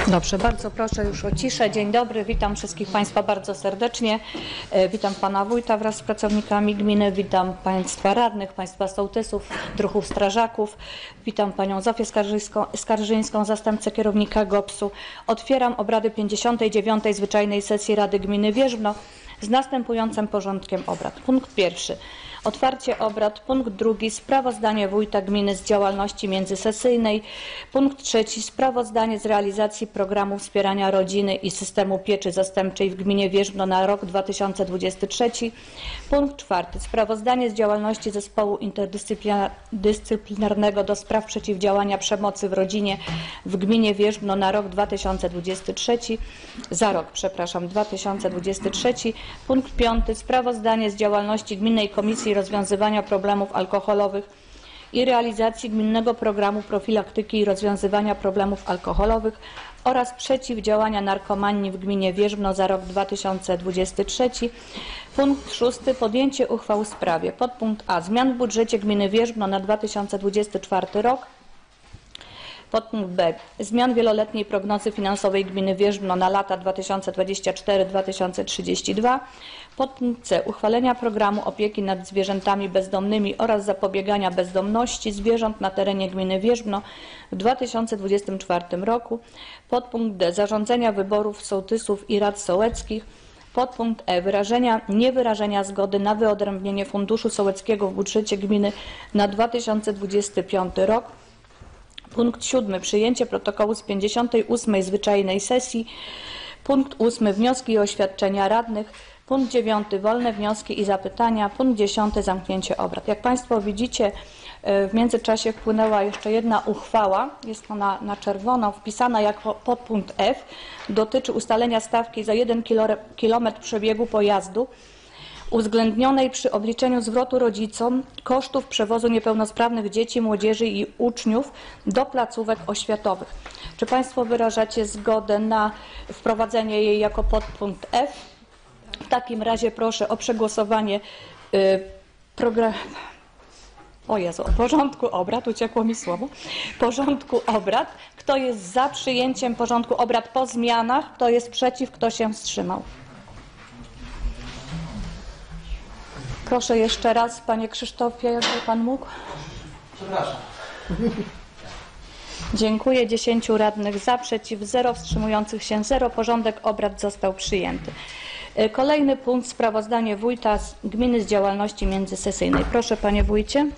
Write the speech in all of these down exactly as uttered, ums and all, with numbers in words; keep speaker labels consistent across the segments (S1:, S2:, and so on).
S1: Dobrze, bardzo proszę już o ciszę. Dzień dobry, witam wszystkich Państwa bardzo serdecznie. Witam Pana Wójta wraz z pracownikami gminy, witam Państwa radnych, Państwa sołtysów, druhów strażaków, witam Panią Zofię Skarżyńską, Skarżyńską, zastępcę kierownika gopsu. Otwieram obrady pięćdziesiątej dziewiątej zwyczajnej sesji Rady Gminy Wierzbno z następującym porządkiem obrad. Punkt pierwszy. Otwarcie obrad. Punkt drugi. Sprawozdanie wójta gminy z działalności międzysesyjnej. Punkt trzeci. Sprawozdanie z realizacji programu wspierania rodziny i systemu pieczy zastępczej w gminie Wierzbno na rok dwa tysiące dwudziesty trzeci. Punkt czwarty. Sprawozdanie z działalności zespołu interdyscyplinarnego do spraw przeciwdziałania przemocy w rodzinie w gminie Wierzbno na rok dwa tysiące dwudziesty trzeci. Za rok, przepraszam, dwa tysiące dwudziesty trzeci. Punkt piąty. Sprawozdanie z działalności Gminnej Komisji Rozwiązywania Problemów Alkoholowych i realizacji Gminnego Programu Profilaktyki i Rozwiązywania Problemów Alkoholowych oraz przeciwdziałania narkomanii w gminie Wierzbno za rok dwa tysiące dwudziesty trzeci. Punkt szósty. Podjęcie uchwał w sprawie. Podpunkt A. Zmian w budżecie gminy Wierzbno na dwa tysiące dwudziesty czwarty rok. Podpunkt B. Zmian wieloletniej prognozy finansowej gminy Wierzbno na lata dwa tysiące dwudziesty czwarty do dwa tysiące trzydziestego drugiego. Podpunkt C. Uchwalenia programu opieki nad zwierzętami bezdomnymi oraz zapobiegania bezdomności zwierząt na terenie gminy Wierzbno w dwa tysiące dwudziestym czwartym roku. Podpunkt D. Zarządzenia wyborów sołtysów i rad sołeckich. Podpunkt E. Wyrażenia, niewyrażenia zgody na wyodrębnienie funduszu sołeckiego w budżecie gminy na dwa tysiące dwudziesty piąty rok. Punkt siódmy. Przyjęcie protokołu z pięćdziesiątej ósmej zwyczajnej sesji. Punkt ósmy. Wnioski i oświadczenia radnych. Punkt dziewiąty. Wolne wnioski i zapytania. Punkt dziesiąty. Zamknięcie obrad. Jak Państwo widzicie, w międzyczasie wpłynęła jeszcze jedna uchwała, jest ona na czerwono, wpisana jako podpunkt F. Dotyczy ustalenia stawki za jeden kilometr przebiegu pojazdu uwzględnionej przy obliczeniu zwrotu rodzicom kosztów przewozu niepełnosprawnych dzieci, młodzieży i uczniów do placówek oświatowych. Czy Państwo wyrażacie zgodę na wprowadzenie jej jako podpunkt F? W takim razie proszę o przegłosowanie y, programu. O Jezu, porządku obrad, uciekło mi słowo. Porządku obrad. Kto jest za przyjęciem porządku obrad po zmianach? Kto jest przeciw? Kto się wstrzymał? Proszę jeszcze raz, Panie Krzysztofie, jakby Pan mógł.
S2: Przepraszam.
S1: Dziękuję. dziesięciu radnych za, przeciw zero, wstrzymujących się zero. Porządek obrad został przyjęty. Kolejny punkt. Sprawozdanie wójta z gminy z działalności międzysesyjnej. Proszę, Panie Wójcie.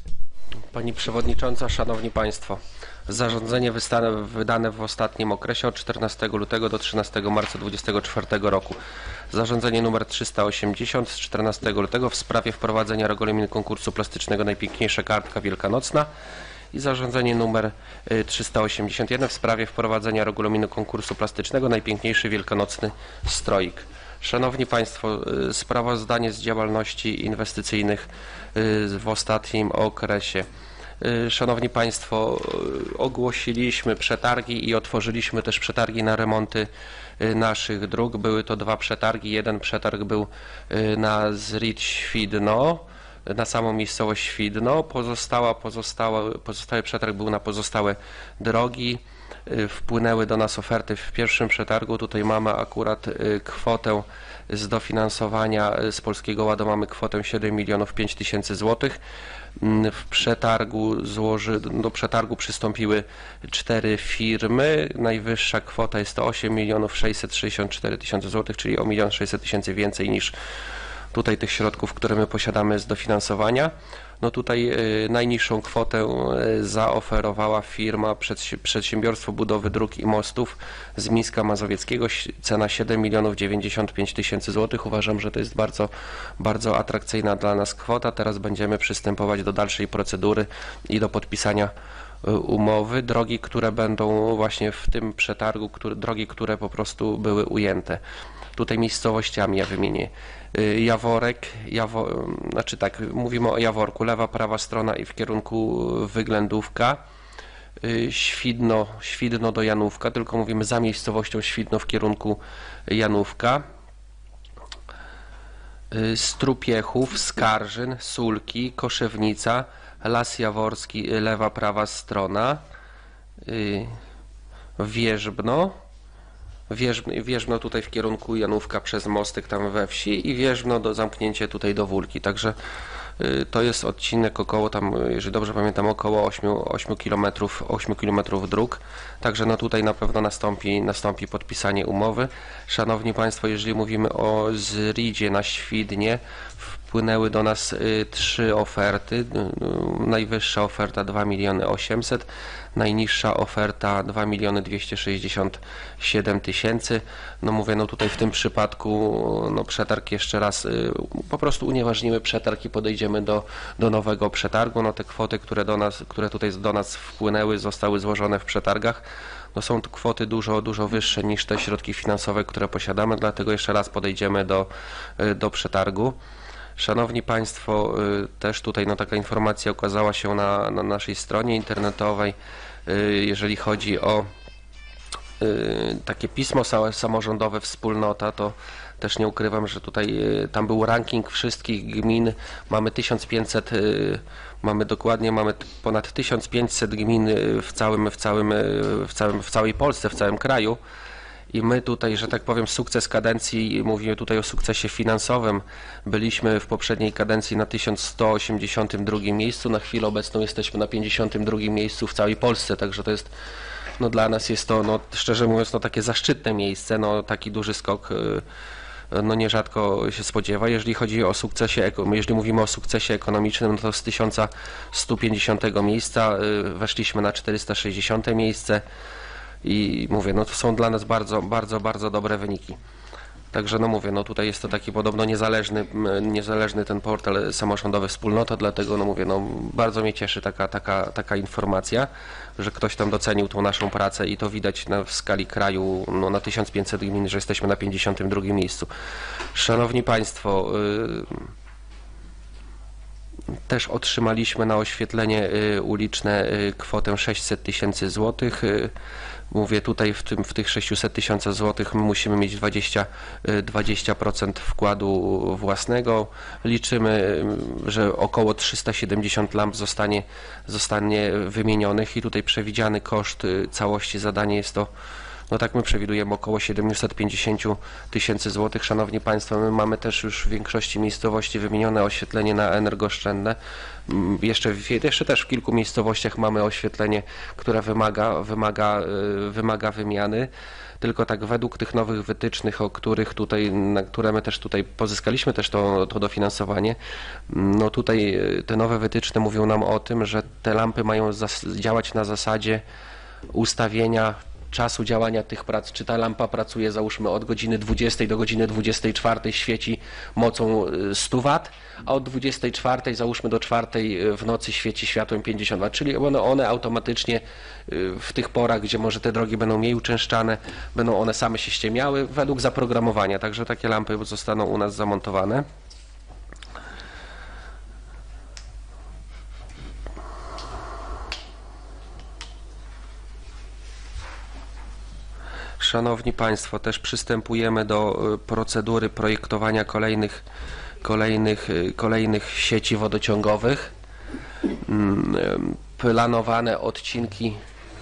S2: Pani Przewodnicząca, Szanowni Państwo. Zarządzenie wydane w ostatnim okresie od czternastego lutego do trzynastego marca dwudziestego czwartego roku. Zarządzenie nr trzysta osiemdziesiąt z czternastego lutego w sprawie wprowadzenia regulaminu konkursu plastycznego Najpiękniejsza Kartka Wielkanocna i zarządzenie nr trzysta osiemdziesiąt jeden w sprawie wprowadzenia regulaminu konkursu plastycznego Najpiękniejszy Wielkanocny Stroik. Szanowni Państwo, sprawozdanie z działalności inwestycyjnych w ostatnim okresie. Szanowni Państwo, ogłosiliśmy przetargi i otworzyliśmy też przetargi na remonty naszych dróg. Były to dwa przetargi. Jeden przetarg był na Zrid Świdno, na samą miejscowość Świdno. Pozostała, pozostała, pozostały przetarg był na pozostałe drogi. Wpłynęły do nas oferty w pierwszym przetargu. Tutaj mamy akurat kwotę z dofinansowania z Polskiego Ładu, mamy kwotę siedem milionów pięć tysięcy złotych. W przetargu złoży, do przetargu przystąpiły cztery firmy. Najwyższa kwota jest to osiem milionów sześćset sześćdziesiąt cztery tysiące złotych, czyli o milion sześćset tysięcy więcej niż tutaj tych środków, które my posiadamy z dofinansowania. No tutaj y, najniższą kwotę y, zaoferowała firma Przedsiębiorstwo Budowy Dróg i Mostów z Mińska Mazowieckiego. Cena siedem milionów dziewięćdziesiąt pięć tysięcy złotych. Uważam, że to jest bardzo, bardzo atrakcyjna dla nas kwota. Teraz będziemy przystępować do dalszej procedury i do podpisania y, umowy. Drogi, które będą właśnie w tym przetargu, które, drogi, które po prostu były ujęte. Tutaj miejscowościami ja wymienię. Jaworek, Jawo, znaczy tak, mówimy o Jaworku, lewa, prawa strona i w kierunku Wyględówka, Świdno, Świdno do Janówka, tylko mówimy za miejscowością Świdno w kierunku Janówka, Strupiechów, Skarżyn, Sulki, Koszewnica, Las Jaworski, lewa, prawa strona, Wierzbno, Wierzbno, Wierzbno tutaj w kierunku Janówka przez Mostek tam we wsi i Wierzbno do zamknięcia tutaj do Wólki. Także y, to jest odcinek około tam, jeżeli dobrze pamiętam, około ośmiu kilometrów, ośmiu kilometrów dróg. Także no tutaj na pewno nastąpi, nastąpi podpisanie umowy. Szanowni Państwo, jeżeli mówimy o Zridzie na Świdnie, wpłynęły do nas y, trzy oferty. Y, y, najwyższa oferta dwa miliony osiemset, najniższa oferta dwa miliony dwieście sześćdziesiąt siedem tysięcy. No mówię, no tutaj w tym przypadku no przetarg jeszcze raz, y, po prostu unieważnimy przetarg i podejdziemy do, do nowego przetargu. No te kwoty, które do nas, które tutaj do nas wpłynęły, zostały złożone w przetargach. No są to kwoty dużo, dużo wyższe niż te środki finansowe, które posiadamy, dlatego jeszcze raz podejdziemy do, y, do przetargu. Szanowni Państwo, też tutaj no, taka informacja ukazała się na, na naszej stronie internetowej, jeżeli chodzi o takie pismo samorządowe Wspólnota, to też nie ukrywam, że tutaj tam był ranking wszystkich gmin, mamy tysiąc pięćset, mamy dokładnie, mamy ponad tysiąc pięćset gmin w całym, w całym, w całym, w całej Polsce, w całym kraju. I my tutaj, że tak powiem, sukces kadencji, mówimy tutaj o sukcesie finansowym, byliśmy w poprzedniej kadencji na tysiąc sto osiemdziesiątym drugim miejscu, na chwilę obecną jesteśmy na pięćdziesiątym drugim miejscu w całej Polsce, także to jest, no dla nas jest to, no szczerze mówiąc, no takie zaszczytne miejsce, no taki duży skok, no nierzadko się spodziewa. Jeżeli chodzi o sukcesie, jeżeli mówimy o sukcesie ekonomicznym, no to z tysiąc sto pięćdziesiątego miejsca weszliśmy na czterysta sześćdziesiąte miejsce. I mówię, no to są dla nas bardzo, bardzo, bardzo dobre wyniki. Także no mówię, no tutaj jest to taki podobno niezależny, niezależny ten portal samorządowy Wspólnota, dlatego no mówię, no bardzo mnie cieszy taka, taka, taka informacja, że ktoś tam docenił tą naszą pracę i to widać na, w skali kraju, no na tysiąc pięćset gmin, że jesteśmy na pięćdziesiątym drugim miejscu. Szanowni Państwo, yy, też otrzymaliśmy na oświetlenie yy, uliczne yy, kwotę sześćset tysięcy złotych. Yy, Mówię tutaj w, tym, w tych sześciuset tysiącach złotych my musimy mieć dwadzieścia procent wkładu własnego. Liczymy, że około trzysta siedemdziesiąt lamp zostanie, zostanie wymienionych i tutaj przewidziany koszt całości zadania jest to, no tak my przewidujemy, około siedemset pięćdziesiąt tysięcy złotych. Szanowni Państwo, my mamy też już w większości miejscowości wymienione oświetlenie na energooszczędne. Jeszcze, w, jeszcze też w kilku miejscowościach mamy oświetlenie, które wymaga, wymaga, wymaga wymiany. Tylko tak według tych nowych wytycznych, o których tutaj, na które my też tutaj pozyskaliśmy też to, to dofinansowanie, no tutaj te nowe wytyczne mówią nam o tym, że te lampy mają zas- działać na zasadzie ustawienia czasu działania tych prac, czy ta lampa pracuje załóżmy od godziny dwudziestej do godziny dwudziestej czwartej, świeci mocą sto watów, a od dwudziestej czwartej załóżmy do czwartej w nocy świeci światłem pięćdziesiąt watów, czyli one, one automatycznie w tych porach, gdzie może te drogi będą mniej uczęszczane, będą one same się ściemiały według zaprogramowania, także takie lampy zostaną u nas zamontowane. Szanowni Państwo, też przystępujemy do procedury projektowania kolejnych, kolejnych, kolejnych sieci wodociągowych. Planowane odcinki,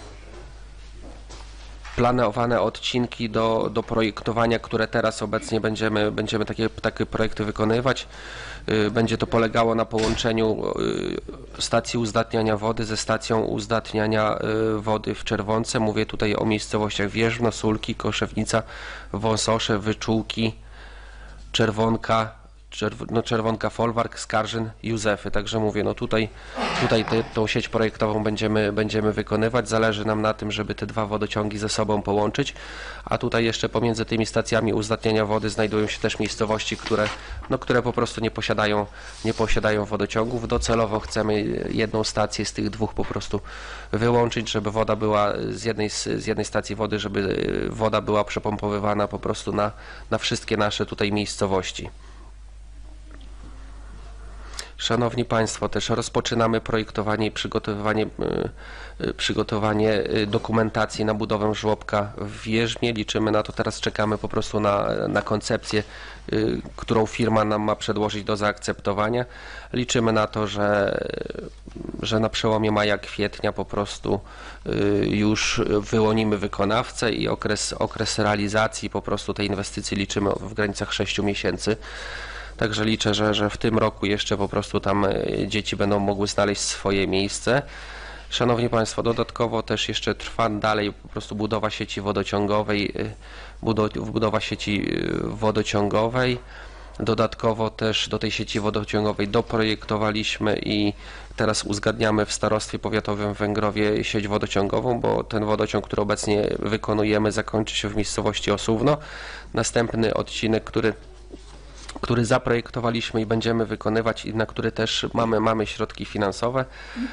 S2: planowane odcinki do, do projektowania, które teraz obecnie będziemy, będziemy takie, takie projekty wykonywać. Będzie to polegało na połączeniu stacji uzdatniania wody ze stacją uzdatniania wody w Czerwonce. Mówię tutaj o miejscowościach Wierzbno, Sulki, Koszewnica, Wąsosze, Wyczółki, Czerwonka, Czerw no Czerwonka, Folwark, Skarżyn, Józefy. Także mówię, no tutaj, tutaj te, tą sieć projektową będziemy, będziemy wykonywać. Zależy nam na tym, żeby te dwa wodociągi ze sobą połączyć, a tutaj jeszcze pomiędzy tymi stacjami uzdatniania wody znajdują się też miejscowości, które, no, które po prostu nie posiadają, nie posiadają wodociągów. Docelowo chcemy jedną stację z tych dwóch po prostu wyłączyć, żeby woda była z jednej, z jednej stacji wody, żeby woda była przepompowywana po prostu na, na wszystkie nasze tutaj miejscowości. Szanowni Państwo, też rozpoczynamy projektowanie i przygotowywanie, y, y, przygotowanie y, dokumentacji na budowę żłobka w Wierzbnie. Liczymy na to, teraz czekamy po prostu na, na koncepcję, y, którą firma nam ma przedłożyć do zaakceptowania. Liczymy na to, że, że na przełomie maja, kwietnia po prostu y, już wyłonimy wykonawcę i okres, okres realizacji po prostu tej inwestycji liczymy w granicach sześciu miesięcy. Także liczę, że, że w tym roku jeszcze po prostu tam dzieci będą mogły znaleźć swoje miejsce. Szanowni Państwo, dodatkowo też jeszcze trwa dalej po prostu budowa sieci wodociągowej, budowa sieci wodociągowej. Dodatkowo też do tej sieci wodociągowej doprojektowaliśmy i teraz uzgadniamy w Starostwie Powiatowym w Węgrowie sieć wodociągową, bo ten wodociąg, który obecnie wykonujemy, zakończy się w miejscowości Osuwno. Następny odcinek, który który zaprojektowaliśmy i będziemy wykonywać i na który też mamy, mamy środki finansowe.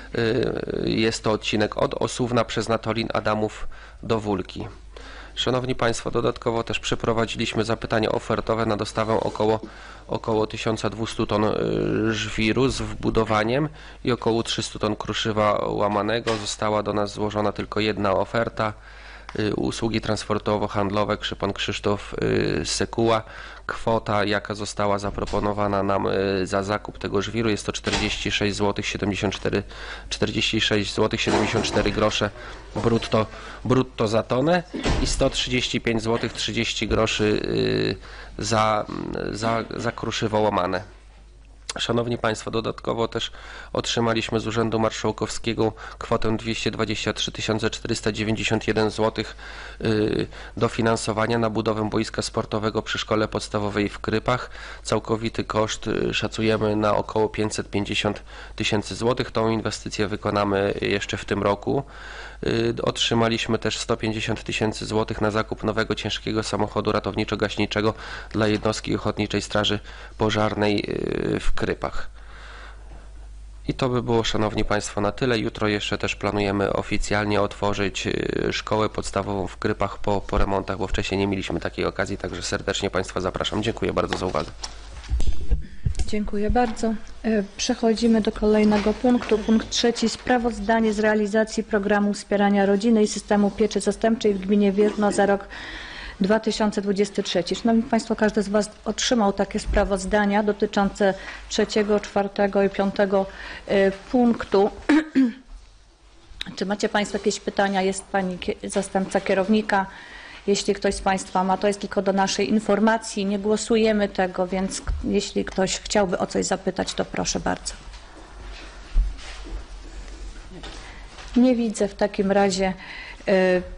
S2: Jest to odcinek od Osuwna przez Natolin, Adamów do Wólki. Szanowni Państwo, dodatkowo też przeprowadziliśmy zapytanie ofertowe na dostawę około, około tysiąc dwieście ton żwiru z wbudowaniem i około trzysta ton kruszywa łamanego. Została do nas złożona tylko jedna oferta. Usługi transportowo-handlowe, pan Krzysztof Sekuła. Kwota, jaka została zaproponowana nam za zakup tego żwiru, jest to czterdzieści sześć złotych siedemdziesiąt cztery, czterdzieści sześć złotych siedemdziesiąt cztery grosze brutto, brutto za tonę i sto trzydzieści pięć złotych trzydzieści groszy za, za, za kruszywo łamane. Szanowni Państwo, dodatkowo też otrzymaliśmy z Urzędu Marszałkowskiego kwotę dwieście dwadzieścia trzy tysiące czterysta dziewięćdziesiąt jeden złotych dofinansowania na budowę boiska sportowego przy Szkole Podstawowej w Krypach. Całkowity koszt szacujemy na około pięćset pięćdziesiąt tysięcy złotych. Tą inwestycję wykonamy jeszcze w tym roku. Otrzymaliśmy też sto pięćdziesiąt tysięcy złotych na zakup nowego ciężkiego samochodu ratowniczo-gaśniczego dla jednostki Ochotniczej Straży Pożarnej w Krypach. I to by było, Szanowni Państwo, na tyle. Jutro jeszcze też planujemy oficjalnie otworzyć szkołę podstawową w Krypach po, po remontach, bo wcześniej nie mieliśmy takiej okazji, także serdecznie Państwa zapraszam. Dziękuję bardzo za uwagę.
S1: Dziękuję bardzo. Przechodzimy do kolejnego punktu. Punkt trzeci. Sprawozdanie z realizacji programu wspierania rodziny i systemu pieczy zastępczej w gminie Wierzbno za rok dwa tysiące dwudziesty trzeci. Szanowni Państwo, każdy z Was otrzymał takie sprawozdania dotyczące trzeciego, czwartego i piątego punktu. Czy macie Państwo jakieś pytania? Jest Pani zastępca kierownika. Jeśli ktoś z Państwa ma, to jest tylko do naszej informacji. Nie głosujemy tego, więc jeśli ktoś chciałby o coś zapytać, to proszę bardzo. Nie widzę w takim razie. Yy,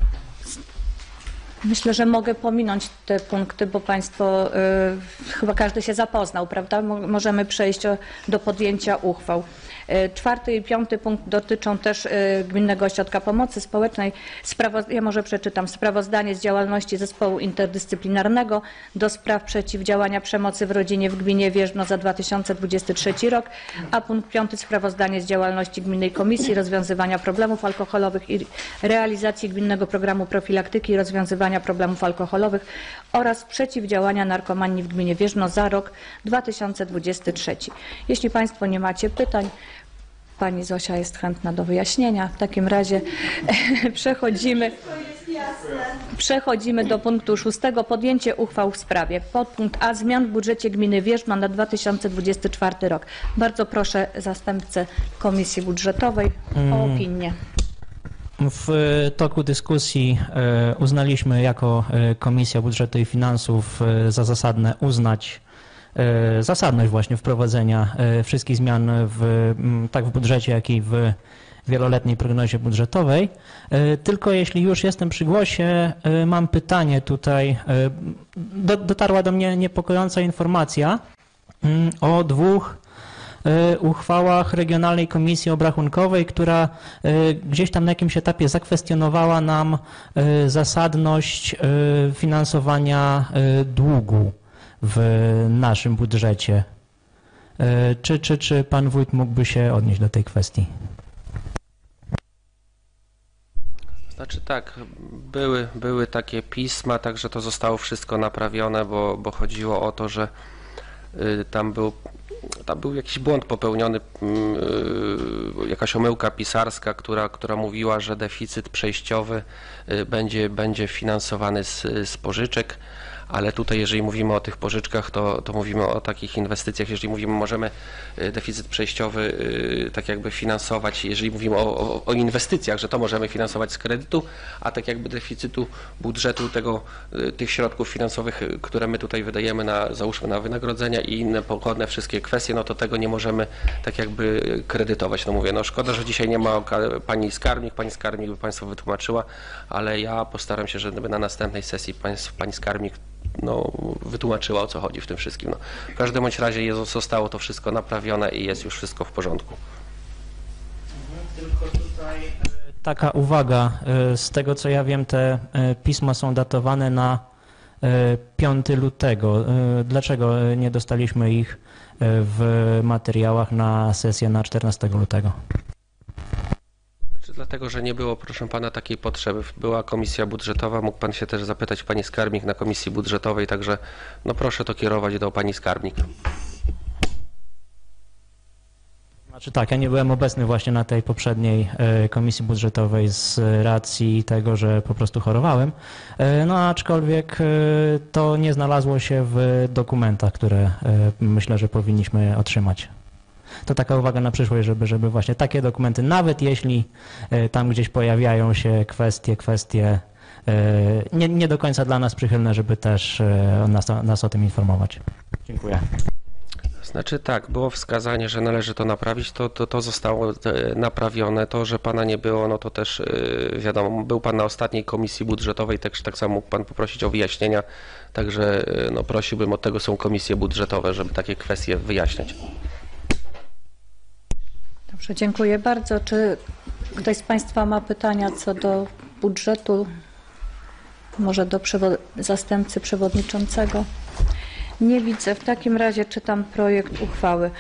S1: Myślę, że mogę pominąć te punkty, bo Państwo, y, chyba każdy się zapoznał, prawda? Mo możemy przejść o, do podjęcia uchwał. Y, czwarty i piąty punkt dotyczą też y, Gminnego Ośrodka Pomocy Społecznej. Sprawoz ja może przeczytam. Sprawozdanie z działalności Zespołu Interdyscyplinarnego do spraw przeciwdziałania przemocy w rodzinie w gminie Wierzbno za dwa tysiące dwudziesty trzeci rok, a punkt piąty sprawozdanie z działalności Gminnej Komisji Rozwiązywania Problemów Alkoholowych i realizacji Gminnego Programu Profilaktyki i Rozwiązywania Problemów Alkoholowych oraz przeciwdziałania narkomanii w gminie Wierzbno za rok dwa tysiące dwudziesty trzeci. Jeśli Państwo nie macie pytań, Pani Zosia jest chętna do wyjaśnienia. W takim razie przechodzimy, przechodzimy do punktu szóstego. Podjęcie uchwał w sprawie. Podpunkt A. Zmian w budżecie gminy Wierzbno na dwa tysiące dwudziesty czwarty rok. Bardzo proszę zastępcę Komisji Budżetowej o opinię.
S3: W toku dyskusji uznaliśmy jako Komisja Budżetu i Finansów za zasadne uznać zasadność właśnie wprowadzenia wszystkich zmian w, tak w budżecie, jak i w wieloletniej prognozie budżetowej. Tylko jeśli już jestem przy głosie, mam pytanie tutaj. Dotarła do mnie niepokojąca informacja o dwóch uchwałach Regionalnej Komisji Obrachunkowej, która gdzieś tam na jakimś etapie zakwestionowała nam zasadność finansowania długu w naszym budżecie. Czy, czy, czy pan wójt mógłby się odnieść do tej kwestii?
S2: Znaczy tak, były, były takie pisma, także to zostało wszystko naprawione, bo, bo chodziło o to, że y, tam był tam był jakiś błąd popełniony, yy, jakaś omyłka pisarska, która, która mówiła, że deficyt przejściowy yy, będzie, będzie finansowany z, z pożyczek, ale tutaj jeżeli mówimy o tych pożyczkach, to, to mówimy o takich inwestycjach, jeżeli mówimy, możemy yy, deficyt przejściowy yy, tak jakby finansować, jeżeli mówimy o, o, o inwestycjach, że to możemy finansować z kredytu, a tak jakby deficytu budżetu tego, yy, tych środków finansowych, yy, które my tutaj wydajemy na, załóżmy, na wynagrodzenia i inne pochodne wszystkie kwestie, no to tego nie możemy tak jakby kredytować. No mówię, no szkoda, że dzisiaj nie ma pani skarbnik, pani skarbnik by Państwu wytłumaczyła, ale ja postaram się, żeby na następnej sesji państw, pani skarbnik no, wytłumaczyła, o co chodzi w tym wszystkim. No, w każdym bądź razie jest, zostało to wszystko naprawione i jest już wszystko w porządku.
S3: Tylko tutaj taka uwaga, z tego co ja wiem, te pisma są datowane na piątego lutego. Dlaczego nie dostaliśmy ich w materiałach na sesję na czternastego lutego?
S2: Dlatego, że nie było, proszę pana, takiej potrzeby. Była komisja budżetowa, mógł pan się też zapytać pani skarbnik na komisji budżetowej, także no proszę to kierować do pani skarbnik.
S3: Znaczy tak, ja nie byłem obecny właśnie na tej poprzedniej komisji budżetowej z racji tego, że po prostu chorowałem, no aczkolwiek to nie znalazło się w dokumentach, które myślę, że powinniśmy otrzymać. To taka uwaga na przyszłość, żeby, żeby właśnie takie dokumenty, nawet jeśli tam gdzieś pojawiają się kwestie, kwestie nie, nie do końca dla nas przychylne, żeby też nas, nas o tym informować. Dziękuję.
S2: Znaczy tak, było wskazanie, że należy to naprawić, to, to, to zostało naprawione. To, że pana nie było, no to też wiadomo, był pan na ostatniej komisji budżetowej, też tak samo mógł pan poprosić o wyjaśnienia, także no prosiłbym, od tego są komisje budżetowe, żeby takie kwestie wyjaśniać.
S1: Dobrze, dziękuję bardzo. Czy ktoś z Państwa ma pytania co do budżetu? Może do przewo- zastępcy przewodniczącego? Nie widzę. W takim razie czytam projekt uchwały.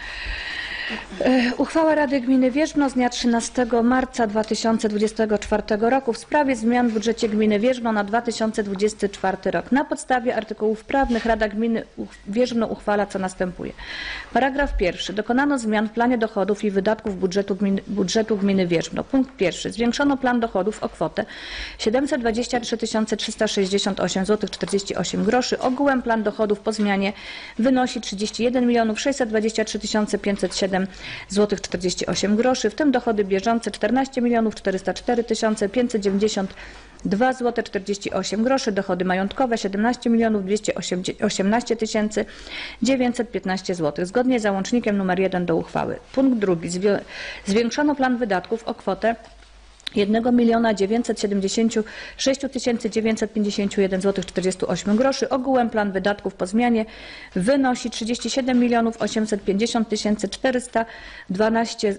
S1: Uchwała Rady Gminy Wierzbno z dnia trzynastego marca dwa tysiące dwudziestego czwartego roku w sprawie zmian w budżecie gminy Wierzbno na dwa tysiące dwudziesty czwarty rok. Na podstawie artykułów prawnych Rada Gminy Wierzbno uchwala, co następuje. Paragraf pierwszy. Dokonano zmian w planie dochodów i wydatków budżetu gminy, budżetu gminy Wierzbno. Punkt pierwszy. Zwiększono plan dochodów o kwotę siedemset dwadzieścia trzy tysiące trzysta sześćdziesiąt osiem złotych czterdzieści osiem groszy. Ogółem plan dochodów po zmianie wynosi trzydzieści jeden milionów sześćset dwadzieścia trzy tysiące pięćset siedem złotych czterdzieści osiem groszy, w tym dochody bieżące czternaście milionów czterysta cztery tysiące pięćset dziewięćdziesiąt dwa złote czterdzieści osiem groszy, dochody majątkowe siedemnaście milionów dwieście osiemnaście tysięcy dziewięćset piętnaście złotych. Zgodnie z załącznikiem numer jeden do uchwały. Punkt drugi. Zwiększono plan wydatków o kwotę jeden milion dziewięćset siedemdziesiąt sześć tysięcy dziewięćset pięćdziesiąt jeden złotych czterdzieści osiem groszy. Ogółem plan wydatków po zmianie wynosi trzydzieści siedem milionów osiemset pięćdziesiąt tysięcy czterysta dwanaście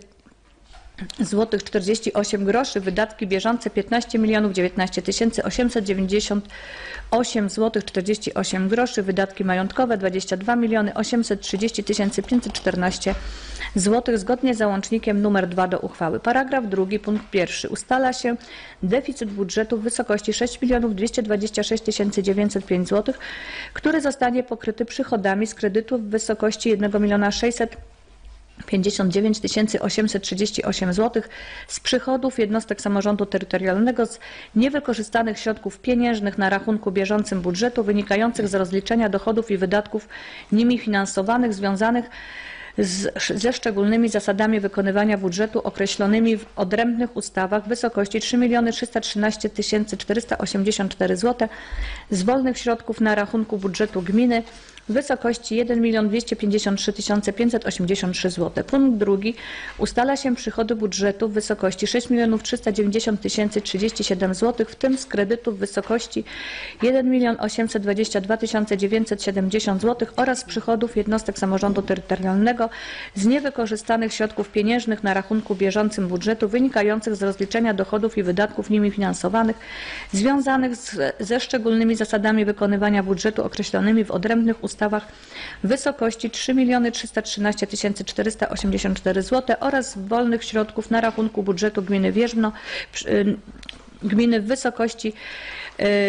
S1: złotych czterdzieści osiem groszy. Wydatki bieżące piętnaście milionów dziewiętnaście tysięcy osiemset dziewięćdziesiąt osiem złotych czterdzieści osiem groszy. Wydatki majątkowe dwadzieścia dwa miliony osiemset trzydzieści tysięcy pięćset czternaście złotych. Zgodnie z załącznikiem numer dwa do uchwały. Paragraf drugi, punkt pierwszy. Ustala się deficyt budżetu w wysokości sześć milionów dwieście dwadzieścia sześć tysięcy dziewięćset pięć złotych, który zostanie pokryty przychodami z kredytów w wysokości jeden milion sześćset pięćdziesiąt dziewięć tysięcy osiemset trzydzieści osiem złotych z przychodów jednostek samorządu terytorialnego z niewykorzystanych środków pieniężnych na rachunku bieżącym budżetu wynikających z rozliczenia dochodów i wydatków nimi finansowanych związanych z, ze szczególnymi zasadami wykonywania budżetu określonymi w odrębnych ustawach w wysokości trzy miliony trzysta trzynaście tysięcy czterysta osiemdziesiąt cztery złote z wolnych środków na rachunku budżetu gminy w wysokości jeden milion dwieście pięćdziesiąt trzy tysiące pięćset osiemdziesiąt trzy złote. Punkt drugi. Ustala się przychody budżetu w wysokości sześć milionów trzysta dziewięćdziesiąt tysięcy trzydzieści siedem złotych, w tym z kredytów w wysokości jeden milion osiemset dwadzieścia dwa tysiące dziewięćset siedemdziesiąt złotych oraz z przychodów jednostek samorządu terytorialnego z niewykorzystanych środków pieniężnych na rachunku bieżącym budżetu wynikających z rozliczenia dochodów i wydatków nimi finansowanych związanych z, ze szczególnymi zasadami wykonywania budżetu określonymi w odrębnych ustawach w wysokości trzy miliony trzysta trzynaście tysięcy czterysta osiemdziesiąt cztery złote oraz wolnych środków na rachunku budżetu gminy Wierzbno, gminy w wysokości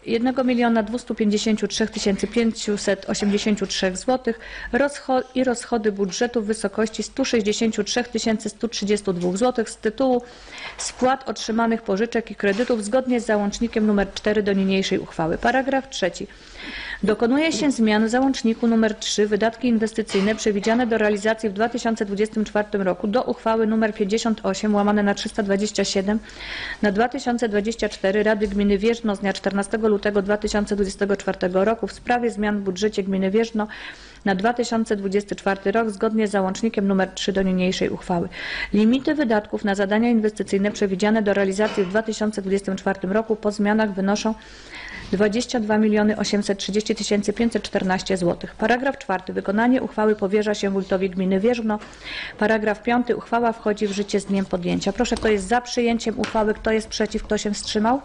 S1: jeden milion dwieście pięćdziesiąt trzy tysiące pięćset osiemdziesiąt trzy złotych i rozchody budżetu w wysokości sto sześćdziesiąt trzy tysiące sto trzydzieści dwa złotych z tytułu spłat otrzymanych pożyczek i kredytów zgodnie z załącznikiem nr cztery do niniejszej uchwały. Paragraf trzeci. Dokonuje się zmian w załączniku nr trzy wydatki inwestycyjne przewidziane do realizacji w dwa tysiące dwudziestym czwartym roku do uchwały nr pięćdziesiąt osiem łamane na trzysta dwadzieścia siedem na dwa tysiące dwudziesty czwarty Rady Gminy Wierzno z dnia czternastego lutego dwa tysiące dwudziestego czwartego roku w sprawie zmian w budżecie Gminy Wierzno na dwa tysiące dwudziesty czwarty rok zgodnie z załącznikiem nr trzy do niniejszej uchwały. Limity wydatków na zadania inwestycyjne przewidziane do realizacji w dwa tysiące dwudziestym czwartym roku po zmianach wynoszą dwadzieścia dwa miliony osiemset trzydzieści tysięcy pięćset czternaście złotych. Paragraf czwarty. Wykonanie uchwały powierza się wójtowi gminy Wierzno. Paragraf piąty. Uchwała wchodzi w życie z dniem podjęcia. Proszę, kto jest za przyjęciem uchwały, kto jest przeciw, kto się wstrzymał?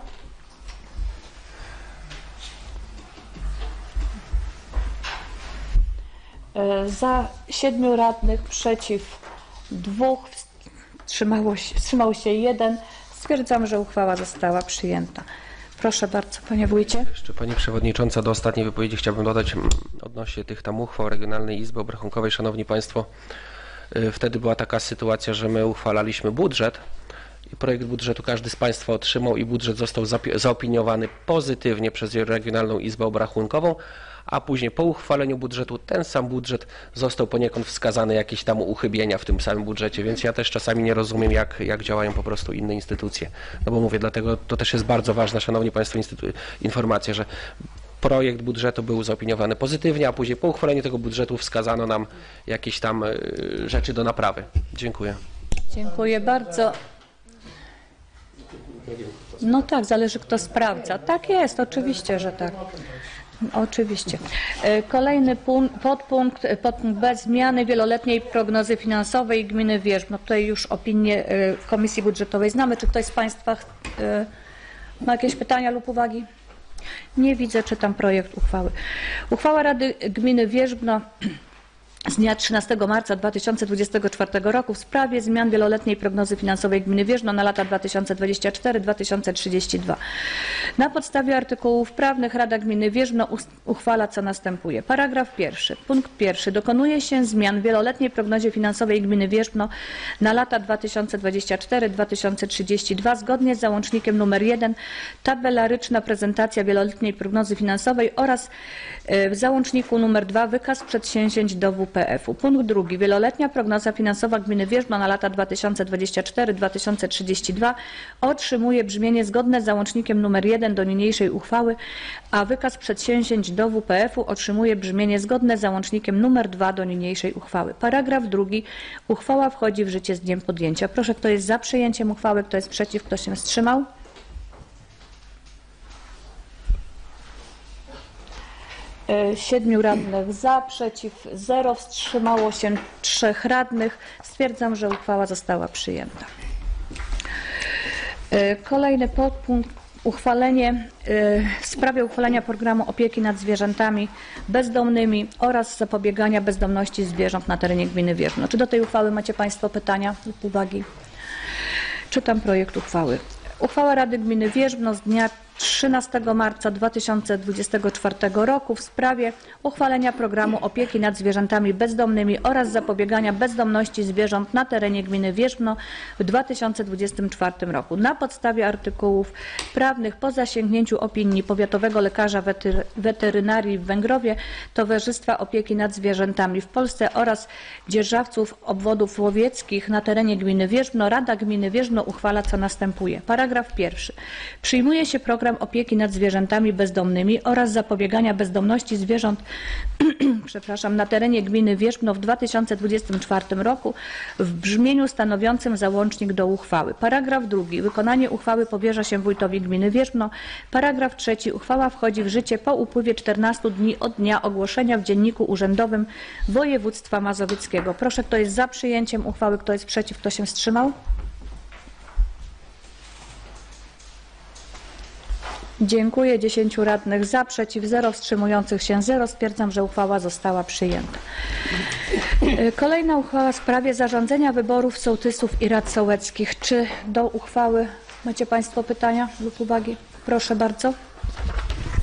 S1: Za siedmiu radnych, przeciw dwóch, wstrzymało się, wstrzymał się jeden. Stwierdzam, że uchwała została przyjęta. Proszę bardzo, panie wójcie.
S2: Jeszcze pani przewodnicząca, do ostatniej wypowiedzi chciałbym dodać mm, odnośnie tych tam uchwał Regionalnej Izby Obrachunkowej. Szanowni państwo, y, wtedy była taka sytuacja, że my uchwalaliśmy budżet i projekt budżetu każdy z państwa otrzymał i budżet został zaopiniowany pozytywnie przez Regionalną Izbę Obrachunkową, a później po uchwaleniu budżetu ten sam budżet został poniekąd wskazane jakieś tam uchybienia w tym samym budżecie, więc ja też czasami nie rozumiem, jak, jak działają po prostu inne instytucje. No bo mówię, dlatego to też jest bardzo ważna, szanowni państwo, informacja, że projekt budżetu był zaopiniowany pozytywnie, a później po uchwaleniu tego budżetu wskazano nam jakieś tam y, rzeczy do naprawy. Dziękuję.
S1: Dziękuję bardzo. No tak, zależy kto sprawdza. Tak jest, oczywiście, że tak. Oczywiście. Kolejny punkt, podpunkt, podpunkt B. Zmiany wieloletniej prognozy finansowej gminy Wierzno. Tutaj już opinię Komisji Budżetowej znamy. Czy ktoś z państwa ma jakieś pytania lub uwagi? Nie widzę. Czytam projekt uchwały. Uchwała Rady Gminy Wierzno z dnia trzynastego marca dwa tysiące dwudziestego czwartego roku w sprawie zmian wieloletniej prognozy finansowej gminy Wierzno na lata dwa tysiące dwudziesty czwarty do dwa tysiące trzydziestego drugiego. Na podstawie artykułów prawnych Rada Gminy Wierzno uchwala co następuje. Paragraf pierwszy. Punkt pierwszy. Dokonuje się zmian w wieloletniej prognozie finansowej gminy Wierzno na lata dwa tysiące dwudziesty czwarty do dwa tysiące trzydziestego drugiego zgodnie z załącznikiem nr jeden tabelaryczna prezentacja wieloletniej prognozy finansowej oraz w załączniku nr dwa wykaz przedsięwzięć do W P F u. Punkt drugi. Wieloletnia prognoza finansowa gminy Wierzno na lata dwa tysiące dwudziesty czwarty do dwa tysiące trzydziestego drugiego otrzymuje brzmienie zgodne z załącznikiem nr jeden do niniejszej uchwały, a wykaz przedsięwzięć do W P F u otrzymuje brzmienie zgodne z załącznikiem nr dwa do niniejszej uchwały. Paragraf drugi. Uchwała wchodzi w życie z dniem podjęcia. Proszę, kto jest za przyjęciem uchwały, kto jest przeciw, kto się wstrzymał? Siedmiu radnych za, przeciw zero, wstrzymało się trzech radnych. Stwierdzam, że uchwała została przyjęta. Kolejny podpunkt. Uchwalenie w sprawie uchwalenia programu opieki nad zwierzętami bezdomnymi oraz zapobiegania bezdomności zwierząt na terenie gminy Wierzno. Czy do tej uchwały macie państwo pytania lub uwagi? Czytam projekt uchwały. Uchwała Rady Gminy Wierzno z dnia trzynastego marca dwa tysiące dwudziestego czwartego roku w sprawie uchwalenia programu opieki nad zwierzętami bezdomnymi oraz zapobiegania bezdomności zwierząt na terenie gminy Wierzno w dwa tysiące dwudziestym czwartym roku. Na podstawie artykułów prawnych po zasięgnięciu opinii powiatowego lekarza wetery, weterynarii w Węgrowie, Towarzystwa Opieki nad Zwierzętami w Polsce oraz dzierżawców obwodów łowieckich na terenie gminy Wierzno, Rada Gminy Wierzno uchwala co następuje. Paragraf pierwszy. Przyjmuje się program opieki nad zwierzętami bezdomnymi oraz zapobiegania bezdomności zwierząt przepraszam, na terenie gminy Wierzno w dwa tysiące dwudziestym czwartym roku w brzmieniu stanowiącym załącznik do uchwały. Paragraf drugi. Wykonanie uchwały powierza się wójtowi gminy Wierzno. Paragraf trzeci. Uchwała wchodzi w życie po upływie czternastu dni od dnia ogłoszenia w Dzienniku Urzędowym Województwa Mazowieckiego. Proszę, kto jest za przyjęciem uchwały, kto jest przeciw, kto się wstrzymał? Dziękuję. dziesięciu radnych za, przeciw zero, wstrzymujących się zero. Stwierdzam, że uchwała została przyjęta. Kolejna uchwała w sprawie zarządzenia wyborów sołtysów i rad sołeckich. Czy do uchwały macie państwo pytania lub uwagi? Proszę bardzo.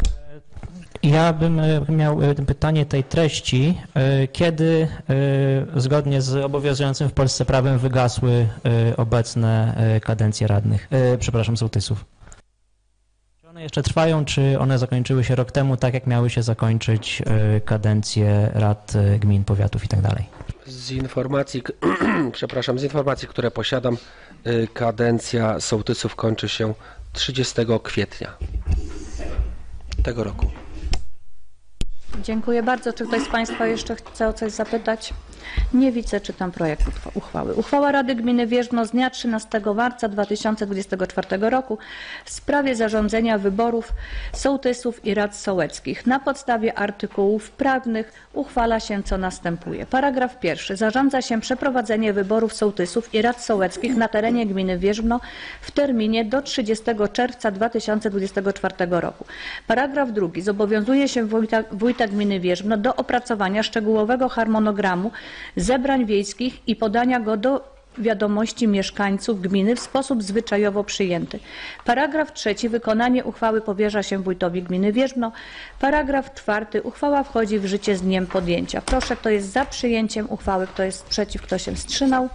S3: Ja bym e, miał e, pytanie tej treści. E, Kiedy e, zgodnie z obowiązującym w Polsce prawem wygasły e, obecne e, kadencje radnych, e, przepraszam, sołtysów? Czy one jeszcze trwają, czy one zakończyły się rok temu, tak jak miały się zakończyć e, kadencje rad e, gmin, powiatów i tak dalej?
S2: Z informacji, k- przepraszam, z informacji, które posiadam, y, kadencja sołtysów kończy się trzydziestego kwietnia tego roku.
S1: Dziękuję bardzo. Czy ktoś z Państwa jeszcze chce o coś zapytać? Nie widzę. Czytam projekt uchwa- uchwały. Uchwała Rady Gminy Wierzbno z dnia trzynastego marca dwa tysiące dwudziestego czwartego roku w sprawie zarządzenia wyborów sołtysów i rad sołeckich. Na podstawie artykułów prawnych uchwala się, co następuje. Paragraf pierwszy. Zarządza się przeprowadzenie wyborów sołtysów i rad sołeckich na terenie gminy Wierzbno w terminie do trzydziestego czerwca dwa tysiące dwudziestego czwartego roku. Paragraf drugi. Zobowiązuje się wójta, wójta gminy Wierzbno do opracowania szczegółowego harmonogramu zebrań wiejskich i podania go do wiadomości mieszkańców gminy w sposób zwyczajowo przyjęty. Paragraf trzeci. Wykonanie uchwały powierza się wójtowi gminy Wierzbno. Paragraf czwarty. Uchwała wchodzi w życie z dniem podjęcia. Proszę, kto jest za przyjęciem uchwały, kto jest przeciw, kto się wstrzymał.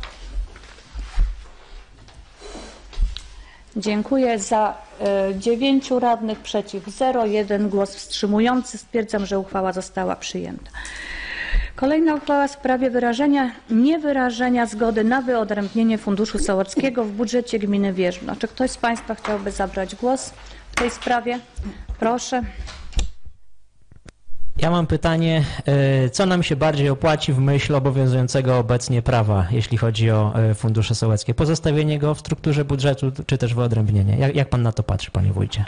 S1: Dziękuję. Za y, dziewięciu radnych, przeciw zero, jeden głos wstrzymujący. Stwierdzam, że uchwała została przyjęta. Kolejna uchwała w sprawie wyrażenia, niewyrażenia zgody na wyodrębnienie Funduszu Sołeckiego w budżecie gminy Wierzbno. Czy ktoś z Państwa chciałby zabrać głos w tej sprawie? Proszę.
S3: Ja mam pytanie, e, co nam się bardziej opłaci w myśl obowiązującego obecnie prawa, jeśli chodzi o e, fundusze sołeckie? Pozostawienie go w strukturze budżetu, czy też wyodrębnienie? Jak, jak pan na to patrzy, panie wójcie?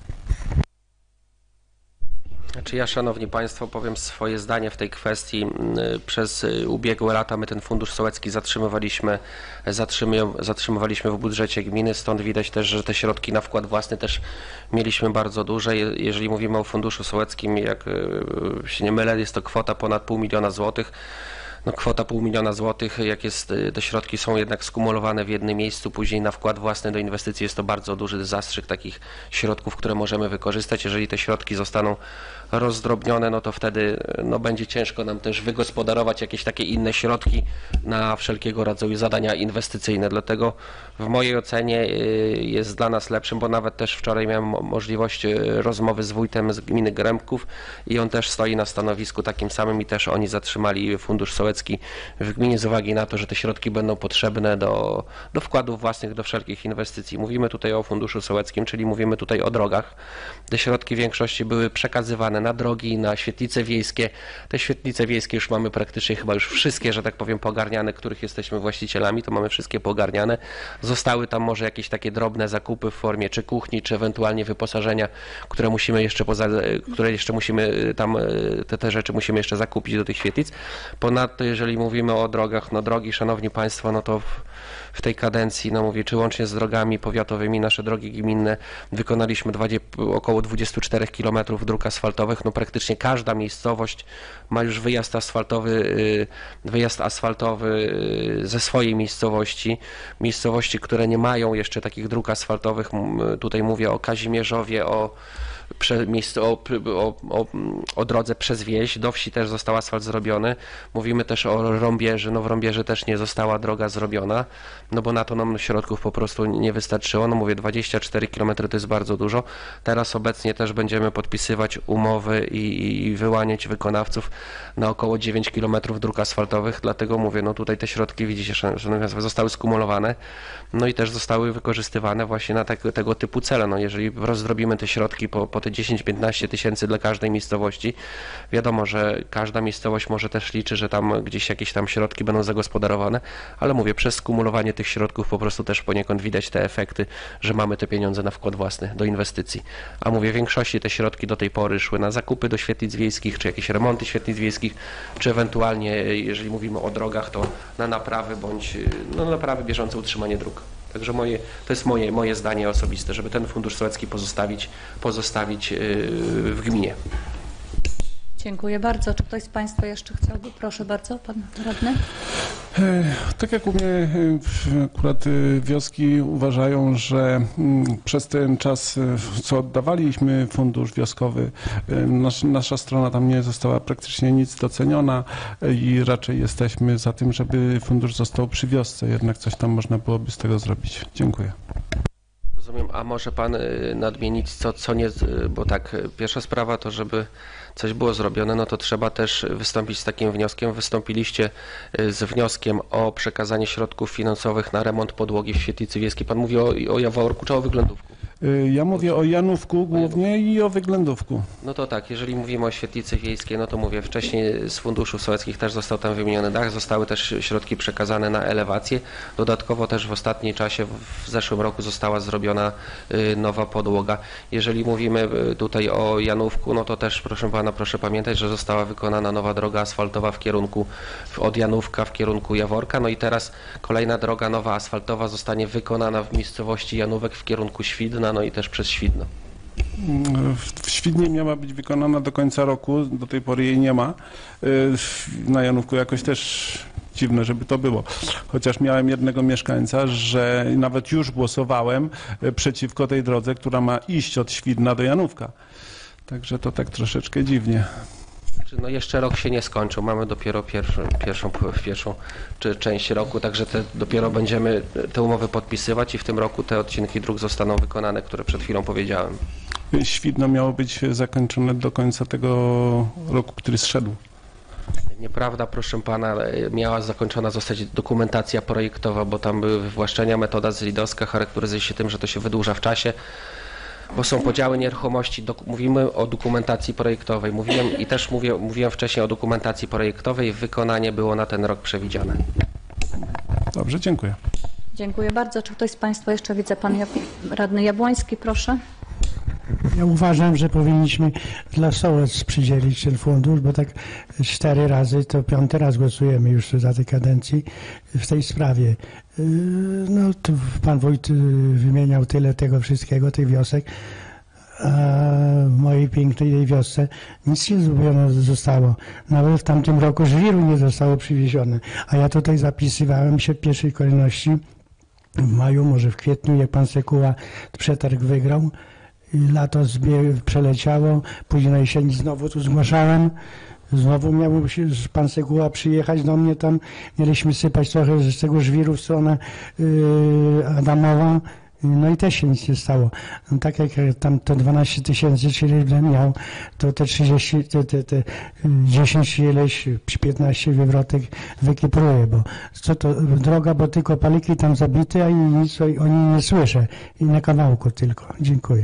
S2: Znaczy ja, szanowni państwo, powiem swoje zdanie w tej kwestii. Przez ubiegłe lata my ten fundusz sołecki zatrzymywaliśmy, zatrzymywaliśmy w budżecie gminy, stąd widać też, że te środki na wkład własny też mieliśmy bardzo duże. Jeżeli mówimy o funduszu sołeckim, jak się nie mylę, jest to kwota ponad pół miliona złotych. No, kwota pół miliona złotych, jak jest, te środki są jednak skumulowane w jednym miejscu, później na wkład własny do inwestycji jest to bardzo duży zastrzyk takich środków, które możemy wykorzystać. Jeżeli te środki zostaną rozdrobnione, no to wtedy no, będzie ciężko nam też wygospodarować jakieś takie inne środki na wszelkiego rodzaju zadania inwestycyjne. Dlatego w mojej ocenie jest dla nas lepszym, bo nawet też wczoraj miałem możliwość rozmowy z wójtem z gminy Grębków i on też stoi na stanowisku takim samym i też oni zatrzymali fundusz sołecki w gminie z uwagi na to, że te środki będą potrzebne do, do wkładów własnych, do wszelkich inwestycji. Mówimy tutaj o funduszu sołeckim, czyli mówimy tutaj o drogach. Te środki w większości były przekazywane na drogi, na świetlice wiejskie. Te świetlice wiejskie już mamy praktycznie chyba już wszystkie, że tak powiem, pogarniane, których jesteśmy właścicielami, to mamy wszystkie pogarniane. Zostały tam może jakieś takie drobne zakupy w formie czy kuchni, czy ewentualnie wyposażenia, które musimy jeszcze poza, które jeszcze musimy tam, te, te rzeczy musimy jeszcze zakupić do tych świetlic. Ponadto jeżeli mówimy o drogach, no drogi, szanowni państwo, no to w, w tej kadencji, no mówię, czy łącznie z drogami powiatowymi, nasze drogi gminne, wykonaliśmy dwadzieścia, około dwadzieścia cztery kilometrów dróg asfaltowych. No praktycznie każda miejscowość ma już wyjazd asfaltowy, wyjazd asfaltowy ze swojej miejscowości. Miejscowości, które nie mają jeszcze takich dróg asfaltowych, tutaj mówię o Kazimierzowie, o Prze, miejsce, o, o, o, o drodze przez wieś, do wsi też został asfalt zrobiony. Mówimy też o Rąbieży, no w Rąbieży też nie została droga zrobiona, no bo na to nam środków po prostu nie wystarczyło. No mówię, dwadzieścia cztery kilometry to jest bardzo dużo. Teraz obecnie też będziemy podpisywać umowy i, i wyłaniać wykonawców na około dziewięć kilometrów dróg asfaltowych, dlatego mówię, no tutaj te środki, widzicie, szanowni państwo, zostały skumulowane, no i też zostały wykorzystywane właśnie na tak, tego typu cele. No jeżeli rozdrobimy te środki po, po te dziesięć piętnaście tysięcy dla każdej miejscowości. Wiadomo, że każda miejscowość może też liczy, że tam gdzieś jakieś tam środki będą zagospodarowane, ale mówię, przez skumulowanie tych środków po prostu też poniekąd widać te efekty, że mamy te pieniądze na wkład własny do inwestycji. A mówię, w większości te środki do tej pory szły na zakupy do świetlic wiejskich, czy jakieś remonty świetlic wiejskich, czy ewentualnie, jeżeli mówimy o drogach, to na naprawy bądź no, na naprawy, bieżące utrzymanie dróg. Także moje, to jest moje, moje zdanie osobiste, żeby ten fundusz sołecki pozostawić, pozostawić yy, w gminie.
S1: Dziękuję bardzo. Czy ktoś z Państwa jeszcze chciałby? Proszę bardzo, Pan Radny.
S4: E, Tak jak u mnie, e, akurat e, wioski uważają, że mm, przez ten czas, e, co oddawaliśmy fundusz wioskowy, e, nasz, nasza strona tam nie została praktycznie nic doceniona e, i raczej jesteśmy za tym, żeby fundusz został przy wiosce. Jednak coś tam można byłoby z tego zrobić. Dziękuję.
S2: Rozumiem, a może pan y, nadmienić, co, co nie, z- bo tak, y, pierwsza sprawa to, żeby coś było zrobione, no to trzeba też wystąpić z takim wnioskiem. Wystąpiliście y, z wnioskiem o przekazanie środków finansowych na remont podłogi w Świetlicy Wiejskiej. Pan mówi o, o Jaworku czy o Wyglądówku?
S4: E, Ja mówię o Janówku głównie i o Wyglądówku.
S2: No to tak, jeżeli mówimy o Świetlicy Wiejskiej, no to mówię, wcześniej z funduszów sołeckich też został tam wymieniony dach, zostały też środki przekazane na elewację. Dodatkowo też w ostatnim czasie, w- w zeszłym roku została zrobiona y, nowa podłoga. Jeżeli mówimy y, tutaj o Janówku, no to też proszę pana, proszę pamiętać, że została wykonana nowa droga asfaltowa w kierunku w- od Janówka w kierunku Jaworka, no i teraz kolejna droga nowa asfaltowa zostanie wykonana w miejscowości Janówek w kierunku Świdna, no i też przez Świdno.
S4: W w Świdnie miała być wykonana do końca roku, do tej pory jej nie ma. Y, Na Janówku jakoś też dziwne, żeby to było. Chociaż miałem jednego mieszkańca, że nawet już głosowałem y, przeciwko tej drodze, która ma iść od Świdna do Janówka. Także to tak troszeczkę dziwnie.
S2: Czy No jeszcze rok się nie skończył, mamy dopiero pierwszą, pierwszą, pierwszą czy część roku, także te, dopiero będziemy te umowy podpisywać i w tym roku te odcinki dróg zostaną wykonane, które przed chwilą powiedziałem.
S4: Y, Świdno miało być zakończone do końca tego roku, który zszedł.
S2: Nieprawda, proszę pana, miała zakończona zostać dokumentacja projektowa, bo tam były wywłaszczenia, metoda zlidowska charakteryzuje się tym, że to się wydłuża w czasie, bo są podziały nieruchomości. Dok- mówimy o dokumentacji projektowej. Mówiłem i też mówię, mówiłem wcześniej o dokumentacji projektowej. Wykonanie było na ten rok przewidziane.
S4: Dobrze, dziękuję.
S1: Dziękuję bardzo. Czy ktoś z Państwa jeszcze widzę? Pan Jab- Radny Jabłoński, proszę.
S5: Ja uważam, że powinniśmy dla Sołec przydzielić ten fundusz, bo tak cztery razy, to piąty raz głosujemy już za tej kadencji w tej sprawie. Yy, No, tu pan wójt yy, wymieniał tyle tego wszystkiego, tych wiosek, a w mojej pięknej tej wiosce nic nie zrobione zostało. Nawet w tamtym roku żwiru nie zostało przywiezione, a ja tutaj zapisywałem się w pierwszej kolejności w maju, może w kwietniu, jak pan Sekuła przetarg wygrał. I lato zbie- przeleciało, później na jesieni znowu tu zgłaszałem. Znowu miał się pan Sekuła przyjechać do mnie tam. Mieliśmy sypać trochę z tego żwiru w stronę yy, Adamowa. No i też się nic nie stało. No tak jak tam to dwanaście tysięcy, czyli ile miał, to te trzydzieści, te, te, te dziesięć ileś, piętnaście wywrotek wykipruje, bo co to droga, bo tylko paliki tam zabite, a i nic o niej nie słyszę. I na kawałku tylko. Dziękuję.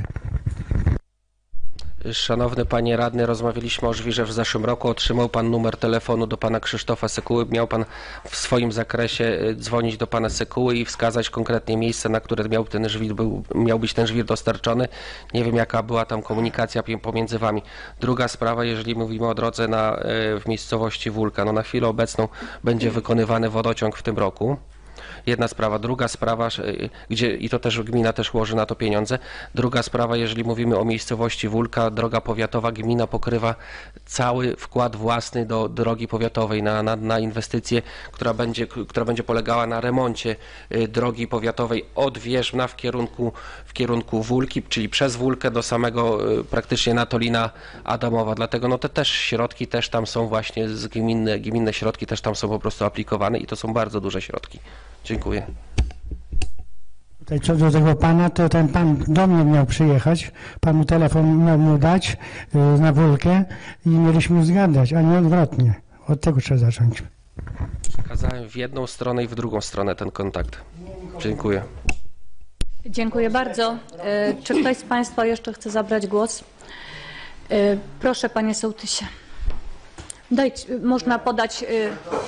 S2: Szanowny panie radny, rozmawialiśmy o żwirze w zeszłym roku. Otrzymał pan numer telefonu do pana Krzysztofa Sekuły. Miał pan w swoim zakresie y, dzwonić do pana Sekuły i wskazać konkretnie miejsce, na które miał ten żwir, był, miał być ten żwir dostarczony. Nie wiem, jaka była tam komunikacja pi- pomiędzy wami. Druga sprawa, jeżeli mówimy o drodze na, y, w miejscowości Wólka, no na chwilę obecną będzie wykonywany wodociąg w tym roku. Jedna sprawa. Druga sprawa, y, gdzie i to też gmina też łoży na to pieniądze. Druga sprawa, jeżeli mówimy o miejscowości Wólka, droga powiatowa, gmina pokrywa cały wkład własny do drogi powiatowej na, na, na inwestycję, która będzie, która będzie polegała na remoncie y, drogi powiatowej od Wierzbna w kierunku, w kierunku Wólki, czyli przez Wólkę do samego y, praktycznie Natolina Adamowa. Dlatego no te też środki też tam są właśnie z gminne, gminne środki też tam są po prostu aplikowane i to są bardzo duże środki. Dziękuję.
S5: Tutaj co do tego pana, to ten pan do mnie miał przyjechać, panu telefon miał mu dać yy, na Wólkę i mieliśmy zgadać, a nie odwrotnie. Od tego trzeba zacząć.
S2: Przekazałem w jedną stronę i w drugą stronę ten kontakt. Dziękuję.
S1: Dziękuję bardzo. E, Czy ktoś z Państwa jeszcze chce zabrać głos? E, Proszę, panie sołtysie. Dajcie, można podać... e,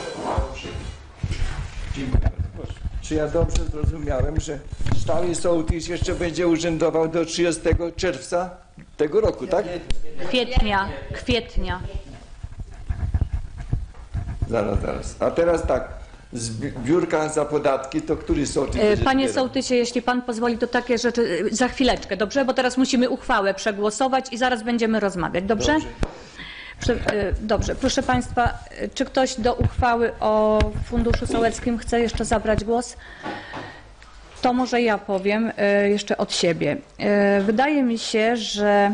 S6: Czy ja dobrze zrozumiałem, że stały sołtys jeszcze będzie urzędował do trzydziestego czerwca tego roku, tak?
S1: Kwietnia, kwietnia.
S6: Zaraz, zaraz. A teraz tak, zbiórka za podatki, to który sołtys
S1: E,
S6: będzie
S1: Panie
S6: zbierał?
S1: sołtysie, jeśli pan pozwoli, to takie rzeczy e, za chwileczkę, dobrze? Bo teraz musimy uchwałę przegłosować i zaraz będziemy rozmawiać, dobrze?
S6: Dobrze.
S1: Prze- y, Dobrze, proszę Państwa, y, czy ktoś do uchwały o Funduszu Sołeckim chce jeszcze zabrać głos? To może ja powiem y, jeszcze od siebie. Y, Wydaje mi się, że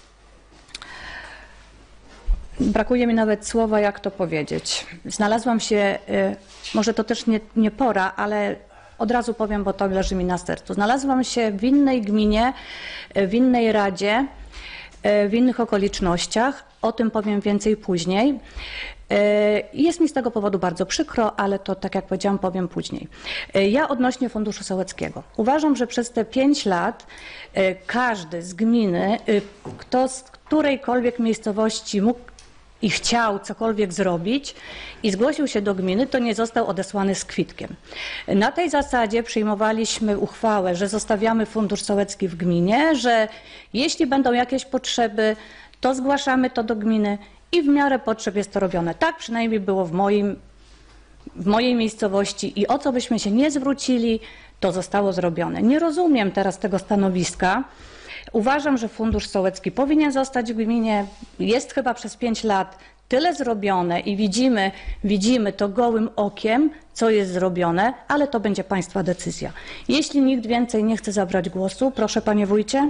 S1: brakuje mi nawet słowa, jak to powiedzieć. Znalazłam się, y, może to też nie, nie pora, ale od razu powiem, bo to leży mi na sercu. Znalazłam się w innej gminie, y, w innej radzie, y, w innych okolicznościach. O tym powiem więcej później. Y, Jest mi z tego powodu bardzo przykro, ale to, tak jak powiedziałam, powiem później. Y, Ja odnośnie Funduszu Sołeckiego. Uważam, że przez te pięć lat y, każdy z gminy, y, kto z którejkolwiek miejscowości mógł i chciał cokolwiek zrobić i zgłosił się do gminy, to nie został odesłany z kwitkiem. Na tej zasadzie przyjmowaliśmy uchwałę, że zostawiamy Fundusz Sołecki w gminie, że jeśli będą jakieś potrzeby, to zgłaszamy to do gminy i w miarę potrzeb jest to robione. Tak przynajmniej było w moim, w mojej miejscowości i o co byśmy się nie zwrócili, to zostało zrobione. Nie rozumiem teraz tego stanowiska. Uważam, że Fundusz Sołecki powinien zostać w gminie. Jest chyba przez pięć lat tyle zrobione i widzimy, widzimy to gołym okiem, co jest zrobione, ale to będzie Państwa decyzja. Jeśli nikt więcej nie chce zabrać głosu, proszę Panie Wójcie.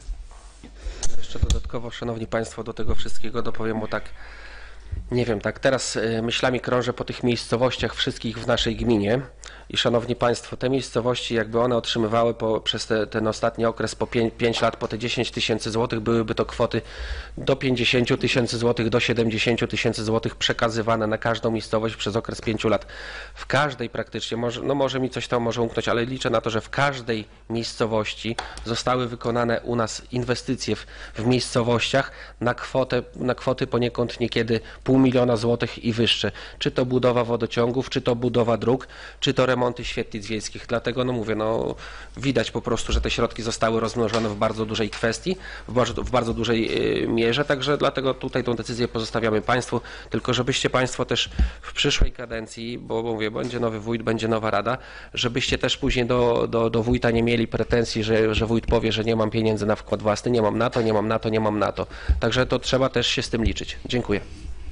S2: Jeszcze dodatkowo, Szanowni Państwo, do tego wszystkiego dopowiem, bo tak, nie wiem, tak teraz y, myślami krążę po tych miejscowościach wszystkich w naszej gminie i Szanowni Państwo, te miejscowości, jakby one otrzymywały po, przez te, ten ostatni okres po pięć lat, po te dziesięć tysięcy złotych, byłyby to kwoty do pięćdziesięciu tysięcy złotych, do siedemdziesięciu tysięcy złotych przekazywane na każdą miejscowość przez okres pięciu lat. W każdej praktycznie, może, no może mi coś tam może umknąć, ale liczę na to, że w każdej miejscowości zostały wykonane u nas inwestycje w, w miejscowościach na kwotę, na kwoty poniekąd niekiedy pół miliona złotych i wyższe. Czy to budowa wodociągów, czy to budowa dróg, czy to remonty świetlic wiejskich. Dlatego, no mówię, no widać po prostu, że te środki zostały rozmnożone w bardzo dużej kwestii, w bardzo, w bardzo dużej y, mierze, także dlatego tutaj tą decyzję pozostawiamy Państwu, tylko żebyście Państwo też w przyszłej kadencji, bo mówię, będzie nowy wójt, będzie nowa rada, żebyście też później do, do, do wójta nie mieli pretensji, że, że wójt powie, że nie mam pieniędzy na wkład własny, nie mam na to, nie mam na to, nie mam na to. Także to trzeba też się z tym liczyć. Dziękuję.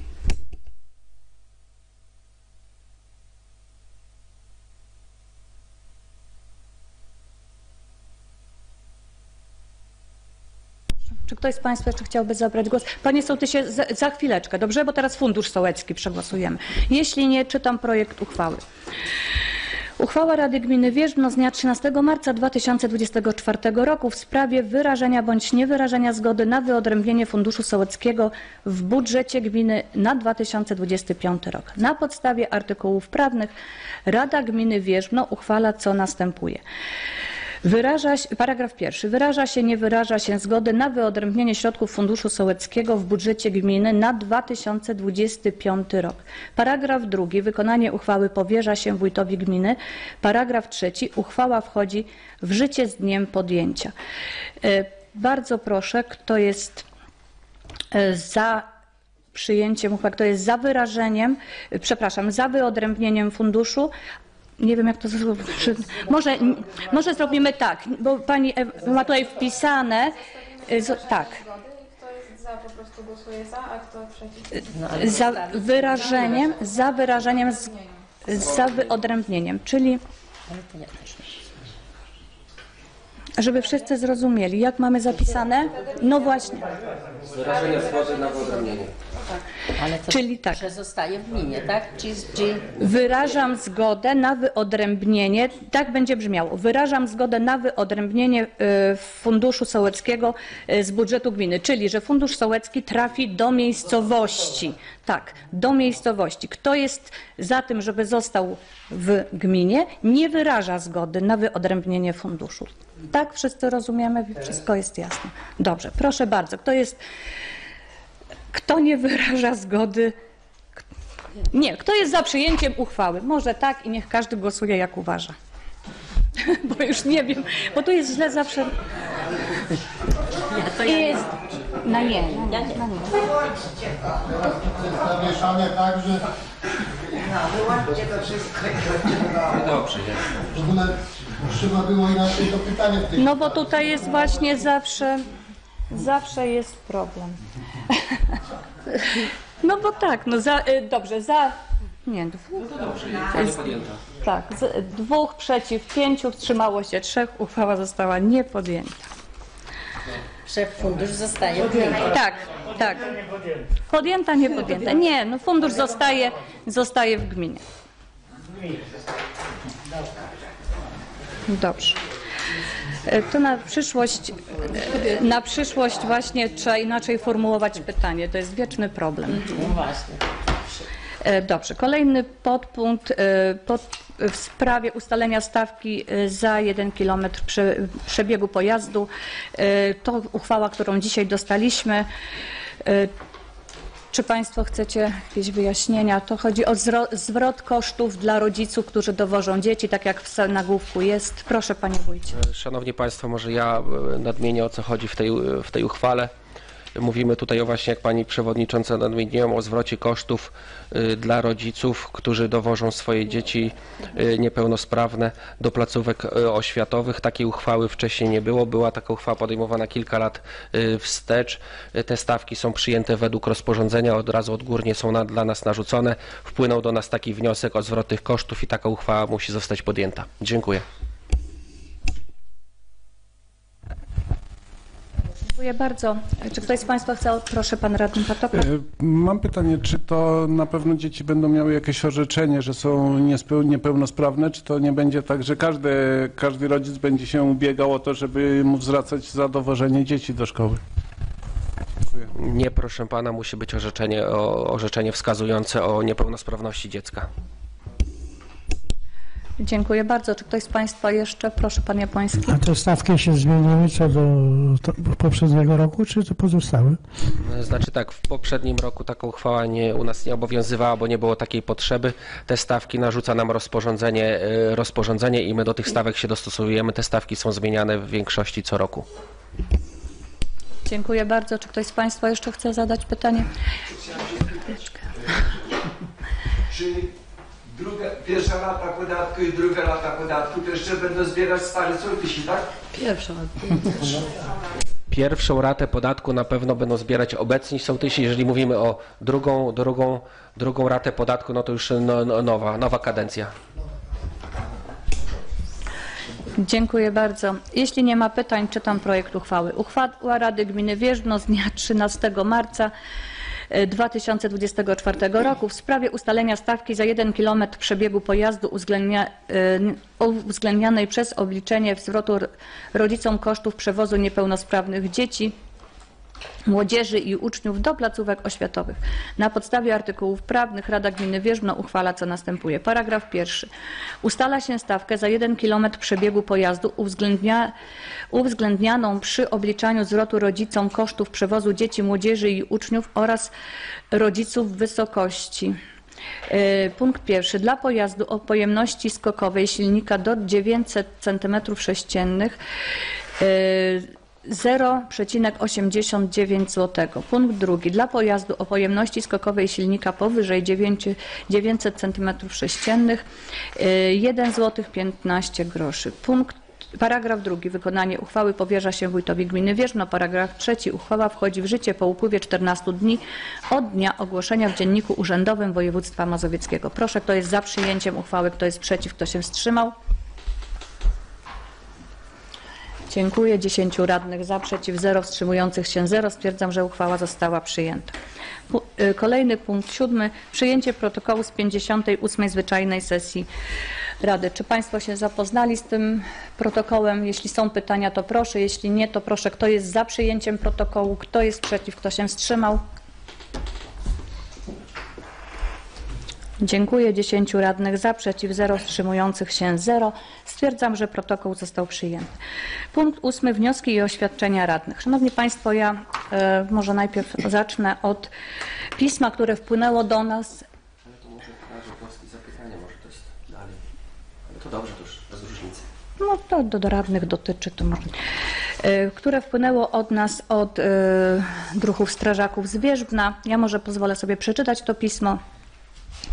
S1: Czy ktoś z Państwa jeszcze chciałby zabrać głos? Panie sołtysie, za, za chwileczkę, dobrze? Bo teraz Fundusz Sołecki przegłosujemy. Jeśli nie, czytam projekt uchwały. Uchwała Rady Gminy Wierzbno z dnia trzynastego marca dwa tysiące dwudziestego czwartego roku w sprawie wyrażenia bądź niewyrażenia zgody na wyodrębnienie Funduszu Sołeckiego w budżecie gminy na dwa tysiące dwudziesty piąty rok. Na podstawie artykułów prawnych Rada Gminy Wierzbno uchwala, co następuje. Wyraża się, paragraf pierwszy. Wyraża się, nie wyraża się zgody na wyodrębnienie środków Funduszu Sołeckiego w budżecie gminy na dwa tysiące dwudziesty piąty rok. Paragraf drugi. Wykonanie uchwały powierza się wójtowi gminy. Paragraf trzeci. Uchwała wchodzi w życie z dniem podjęcia. Bardzo proszę, kto jest za przyjęciem uchwały, kto jest za wyrażeniem, przepraszam, za wyodrębnieniem funduszu. Nie wiem, jak to zrobić. Może, może zrobimy tak, bo pani ma tutaj wpisane. Z, tak.
S7: Kto jest za, po prostu głosuje za, a kto przeciw?
S1: Za wyrażeniem, za wyrażeniem, z, za wyodrębnieniem, czyli żeby wszyscy zrozumieli, jak mamy zapisane. No właśnie.
S2: Wyrażenie zgody na wyodrębnienie.
S8: Ale to
S1: Czyli tak.
S8: że zostaje w gminie, tak? Czy, czy...
S1: Wyrażam zgodę na wyodrębnienie, tak będzie brzmiało, wyrażam zgodę na wyodrębnienie y, Funduszu Sołeckiego y, z budżetu gminy, czyli że Fundusz Sołecki trafi do miejscowości, tak, do miejscowości. Kto jest za tym, żeby został w gminie, nie wyraża zgody na wyodrębnienie funduszu. Tak, wszyscy rozumiemy, wszystko jest jasne. Dobrze, proszę bardzo, kto jest... Kto nie wyraża zgody? Nie, kto jest za przyjęciem uchwały? Może tak i niech każdy głosuje jak uważa. Bo już nie wiem, bo tu jest źle zawsze.
S8: Ja to ja
S1: Jest... Na nie,
S8: Ja nie.
S1: na nie.
S9: Zamieszanie tak, że
S2: Dobrze,
S9: w ogóle trzeba było inaczej to pytanie w tej...
S1: No bo tutaj jest właśnie zawsze, zawsze jest problem. No bo tak, no za, y, dobrze, za, nie, dwóch,
S2: Uchwała podjęta.
S1: tak, z, dwóch przeciw pięciu, wstrzymało się trzech, uchwała została nie podjęta.
S8: Że fundusz zostaje w gminie.
S1: Tak, tak. Podjęta, nie podjęta. Nie, no fundusz zostaje, zostaje w gminie. Dobrze. E, To na przyszłość, e, na przyszłość właśnie trzeba inaczej formułować pytanie. To jest wieczny problem.
S8: No właśnie.
S1: E, Dobrze. Kolejny podpunkt e, pod, w sprawie ustalenia stawki e, za jeden kilometr prze, przebiegu pojazdu. E, To uchwała, którą dzisiaj dostaliśmy. E, Czy Państwo chcecie jakieś wyjaśnienia? To chodzi o zro, zwrot kosztów dla rodziców, którzy dowożą dzieci, tak jak w nagłówku jest. Proszę Panie Wójcie.
S2: Szanowni Państwo, może ja e, nadmienię, o co chodzi w tej, w tej uchwale. Mówimy tutaj o właśnie, jak Pani Przewodnicząca nadmieniła, o zwrocie kosztów y, dla rodziców, którzy dowożą swoje dzieci y, niepełnosprawne do placówek y, oświatowych. Takiej uchwały wcześniej nie było. Była taka uchwała podejmowana kilka lat y, wstecz. Y, Te stawki są przyjęte według rozporządzenia, od razu odgórnie są na, dla nas narzucone. Wpłynął do nas taki wniosek o zwrot tych kosztów i taka uchwała musi zostać podjęta. Dziękuję.
S1: Dziękuję bardzo. Czy ktoś z Państwa chce? Proszę Pan Radny Patokra.
S4: E, Mam pytanie, czy to na pewno dzieci będą miały jakieś orzeczenie, że są niespeł- niepełnosprawne, czy to nie będzie tak, że każdy, każdy rodzic będzie się ubiegał o to, żeby mu zwracać za dowożenie dzieci do szkoły? Dziękuję.
S2: Nie, proszę Pana, musi być orzeczenie, o, orzeczenie wskazujące o niepełnosprawności dziecka.
S1: Dziękuję bardzo. Czy ktoś z Państwa jeszcze? Proszę Pan Japoński.
S5: A te stawki się zmieniły co do to, poprzedniego roku, czy to pozostały?
S2: Znaczy tak, w poprzednim roku taka uchwała nie, u nas nie obowiązywała, bo nie było takiej potrzeby. Te stawki narzuca nam rozporządzenie, y, rozporządzenie i my do tych stawek się dostosujemy. Te stawki są zmieniane w większości co roku.
S1: Dziękuję bardzo. Czy ktoś z Państwa jeszcze chce zadać pytanie?
S6: Czyli druga, pierwsza rata podatku i druga rata podatku to jeszcze będą zbierać stare sołtysi, tak?
S8: Pierwszą.
S2: Pierwszą ratę podatku na pewno będą zbierać obecni sołtysi. Jeżeli mówimy o drugą, drugą, drugą ratę podatku, no to już no, no, nowa, nowa kadencja.
S1: Dziękuję bardzo. Jeśli nie ma pytań, czytam projekt uchwały. Uchwała Rady Gminy Wierzbno z dnia trzynastego marca dwa tysiące dwudziestego czwartego roku w sprawie ustalenia stawki za jeden kilometr przebiegu pojazdu uwzględnia, y, uwzględnianej przez obliczenie zwrotu rodzicom kosztów przewozu niepełnosprawnych dzieci, młodzieży i uczniów do placówek oświatowych. Na podstawie artykułów prawnych Rada Gminy Wierzbno uchwala, co następuje. Paragraf pierwszy. Ustala się stawkę za jeden kilometr przebiegu pojazdu uwzględnia, uwzględnianą przy obliczaniu zwrotu rodzicom kosztów przewozu dzieci, młodzieży i uczniów oraz rodziców w wysokości. Yy, Punkt pierwszy. Dla pojazdu o pojemności skokowej silnika do dziewięćset centymetrów sześciennych yy, zero przecinek osiemdziesiąt dziewięć złotego. Punkt drugi. Dla pojazdu o pojemności skokowej silnika powyżej dziewięćset centymetrów sześciennych jeden złoty piętnaście groszy. Punkt Paragraf drugi. Wykonanie uchwały powierza się wójtowi gminy Wierzbno. Paragraf trzeci. Uchwała wchodzi w życie po upływie czternastu dni od dnia ogłoszenia w Dzienniku Urzędowym Województwa Mazowieckiego. Proszę, kto jest za przyjęciem uchwały, kto jest przeciw, kto się wstrzymał? Dziękuję. dziesięciu radnych za, przeciw zero, wstrzymujących się zero. Stwierdzam, że uchwała została przyjęta. Kolejny punkt siódmy. Przyjęcie protokołu z pięćdziesiątej ósmej zwyczajnej sesji Rady. Czy Państwo się zapoznali z tym protokołem? Jeśli są pytania, to proszę. Jeśli nie, to proszę, kto jest za przyjęciem protokołu, kto jest przeciw, kto się wstrzymał? Dziękuję. dziesięciu radnych za, przeciw zero, wstrzymujących się zero. Stwierdzam, że protokół został przyjęty. Punkt ósmy. Wnioski i oświadczenia radnych. Szanowni Państwo, ja e, może najpierw zacznę od pisma, które wpłynęło do nas.
S2: Ale to może wnioski, zapytania, może to jest dalej. Ale to dobrze, to już bez różnicy.
S1: No to do, do radnych dotyczy, to może. E, które wpłynęło od nas, od e, druhów strażaków z Wierzbna. Ja może pozwolę sobie przeczytać to pismo.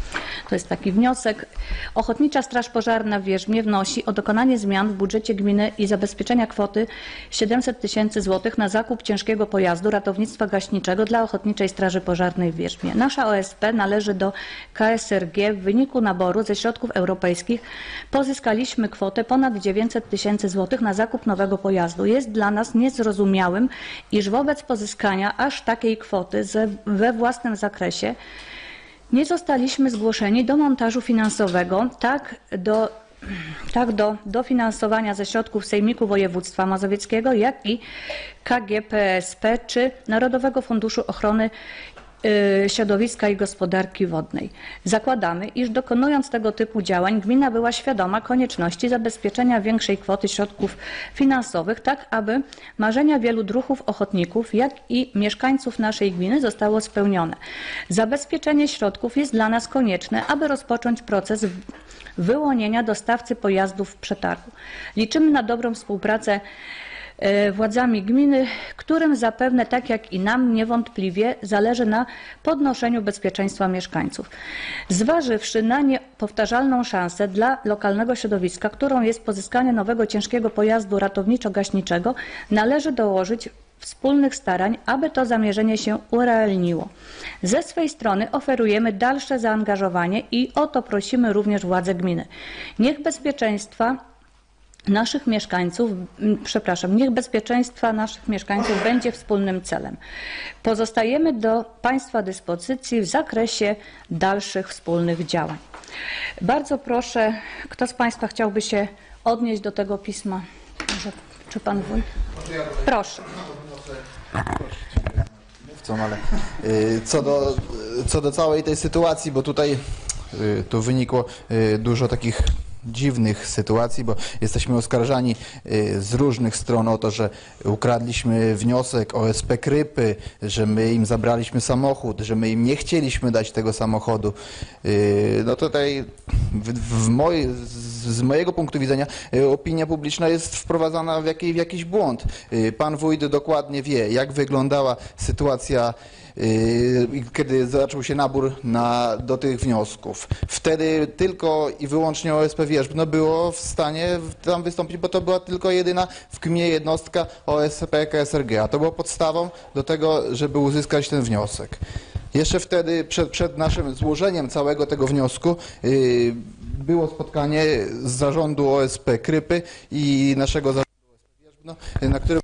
S1: To jest taki wniosek. Ochotnicza Straż Pożarna w Wierzbnie wnosi o dokonanie zmian w budżecie gminy i zabezpieczenia kwoty siedemset tysięcy złotych na zakup ciężkiego pojazdu ratownictwa gaśniczego dla Ochotniczej Straży Pożarnej w Wierzbnie. Nasza O S P należy do K S R G. W wyniku naboru ze środków europejskich pozyskaliśmy kwotę ponad dziewięćset tysięcy złotych na zakup nowego pojazdu. Jest dla nas niezrozumiałym, iż wobec pozyskania aż takiej kwoty ze, we własnym zakresie nie zostaliśmy zgłoszeni do montażu finansowego, tak do, tak do dofinansowania ze środków Sejmiku Województwa Mazowieckiego, jak i K G P S P czy Narodowego Funduszu Ochrony Środowiska i Gospodarki Wodnej. Zakładamy, iż dokonując tego typu działań gmina była świadoma konieczności zabezpieczenia większej kwoty środków finansowych, tak aby marzenia wielu druhów ochotników, jak i mieszkańców naszej gminy zostało spełnione. Zabezpieczenie środków jest dla nas konieczne, aby rozpocząć proces wyłonienia dostawcy pojazdów w przetargu. Liczymy na dobrą współpracę władzami gminy, którym zapewne, tak jak i nam, niewątpliwie zależy na podnoszeniu bezpieczeństwa mieszkańców. Zważywszy na niepowtarzalną szansę dla lokalnego środowiska, którą jest pozyskanie nowego ciężkiego pojazdu ratowniczo-gaśniczego, należy dołożyć wspólnych starań, aby to zamierzenie się urealniło. Ze swej strony oferujemy dalsze zaangażowanie i o to prosimy również władze gminy. Niech bezpieczeństwa naszych mieszkańców, przepraszam, niech bezpieczeństwa naszych mieszkańców będzie wspólnym celem. Pozostajemy do Państwa dyspozycji w zakresie dalszych wspólnych działań. Bardzo proszę, kto z Państwa chciałby się odnieść do tego pisma? Może, czy Pan Wójt? Proszę.
S10: Mówcą, ale y, co do, co do całej tej sytuacji, bo tutaj y, tu wynikło y, dużo takich dziwnych sytuacji, bo jesteśmy oskarżani z różnych stron o to, że ukradliśmy wniosek o S P Krypy, że my im zabraliśmy samochód, że my im nie chcieliśmy dać tego samochodu. No tutaj w, w moj, z mojego punktu widzenia opinia publiczna jest wprowadzana w, jakiej, w jakiś błąd. Pan wójt dokładnie wie, jak wyglądała sytuacja, kiedy zaczął się nabór na, do tych wniosków. Wtedy tylko i wyłącznie O S P Wierzbno było w stanie tam wystąpić, bo to była tylko jedyna w gminie jednostka O S P K S R G, a to było podstawą do tego, żeby uzyskać ten wniosek. Jeszcze wtedy, przed, przed naszym złożeniem całego tego wniosku, yy, było spotkanie z zarządu O S P Krypy i naszego zarządu O S P Wierzbno, na którym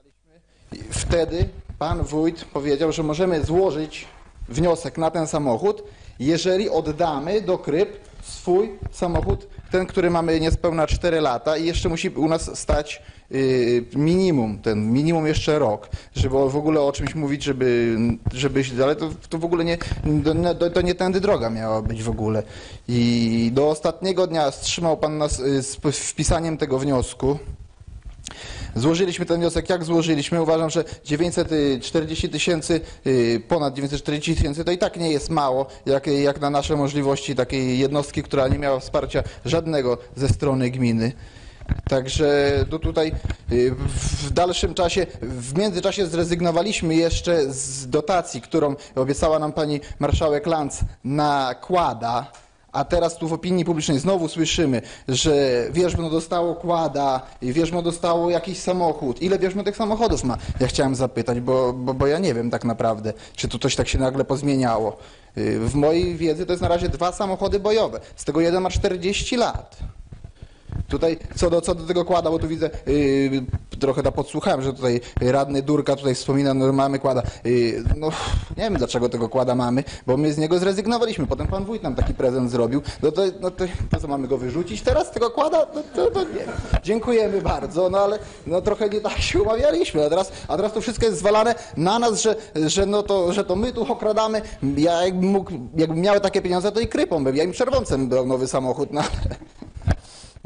S10: wtedy pan wójt powiedział, że możemy złożyć wniosek na ten samochód, jeżeli oddamy do Kryp swój samochód, ten, który mamy niespełna cztery lata i jeszcze musi u nas stać y, minimum, ten minimum jeszcze rok, żeby w ogóle o czymś mówić, żeby, żeby ale to, to w ogóle nie, to, to nie tędy droga miała być w ogóle. I do ostatniego dnia wstrzymał pan nas z wpisaniem tego wniosku. Złożyliśmy ten wniosek, jak złożyliśmy, uważam, że dziewięćset czterdzieści tysięcy, ponad dziewięćset czterdzieści tysięcy to i tak nie jest mało, jak, jak na nasze możliwości takiej jednostki, która nie miała wsparcia żadnego ze strony gminy. Także to tutaj w dalszym czasie, w międzyczasie zrezygnowaliśmy jeszcze z dotacji, którą obiecała nam pani marszałek Lantz na kłada. A teraz tu w opinii publicznej znowu słyszymy, że Wierzbno dostało kłada i Wierzbno dostało jakiś samochód. Ile Wierzbno tych samochodów ma? Ja chciałem zapytać, bo, bo, bo ja nie wiem tak naprawdę, czy tu coś tak się nagle pozmieniało. W mojej wiedzy to jest na razie dwa samochody bojowe, z tego jeden ma czterdzieści lat. Tutaj co do, co do tego kłada, bo tu widzę, yy, trochę da podsłuchałem, że tutaj radny Durka tutaj wspomina, no mamy kłada. Yy, no nie wiem dlaczego tego kłada mamy, bo my z niego zrezygnowaliśmy. Potem pan wójt nam taki prezent zrobił. No to, no to, to co, mamy go wyrzucić teraz, tego kłada? No to, to nie. Dziękujemy bardzo, no ale no trochę nie tak się umawialiśmy. A teraz, a teraz to wszystko jest zwalane na nas, że, że, no to, że to my tu okradamy. Ja jakbym mógł, jakbym miał takie pieniądze, to i Krypą bym, ja im czerwoncem brał nowy samochód, no ale...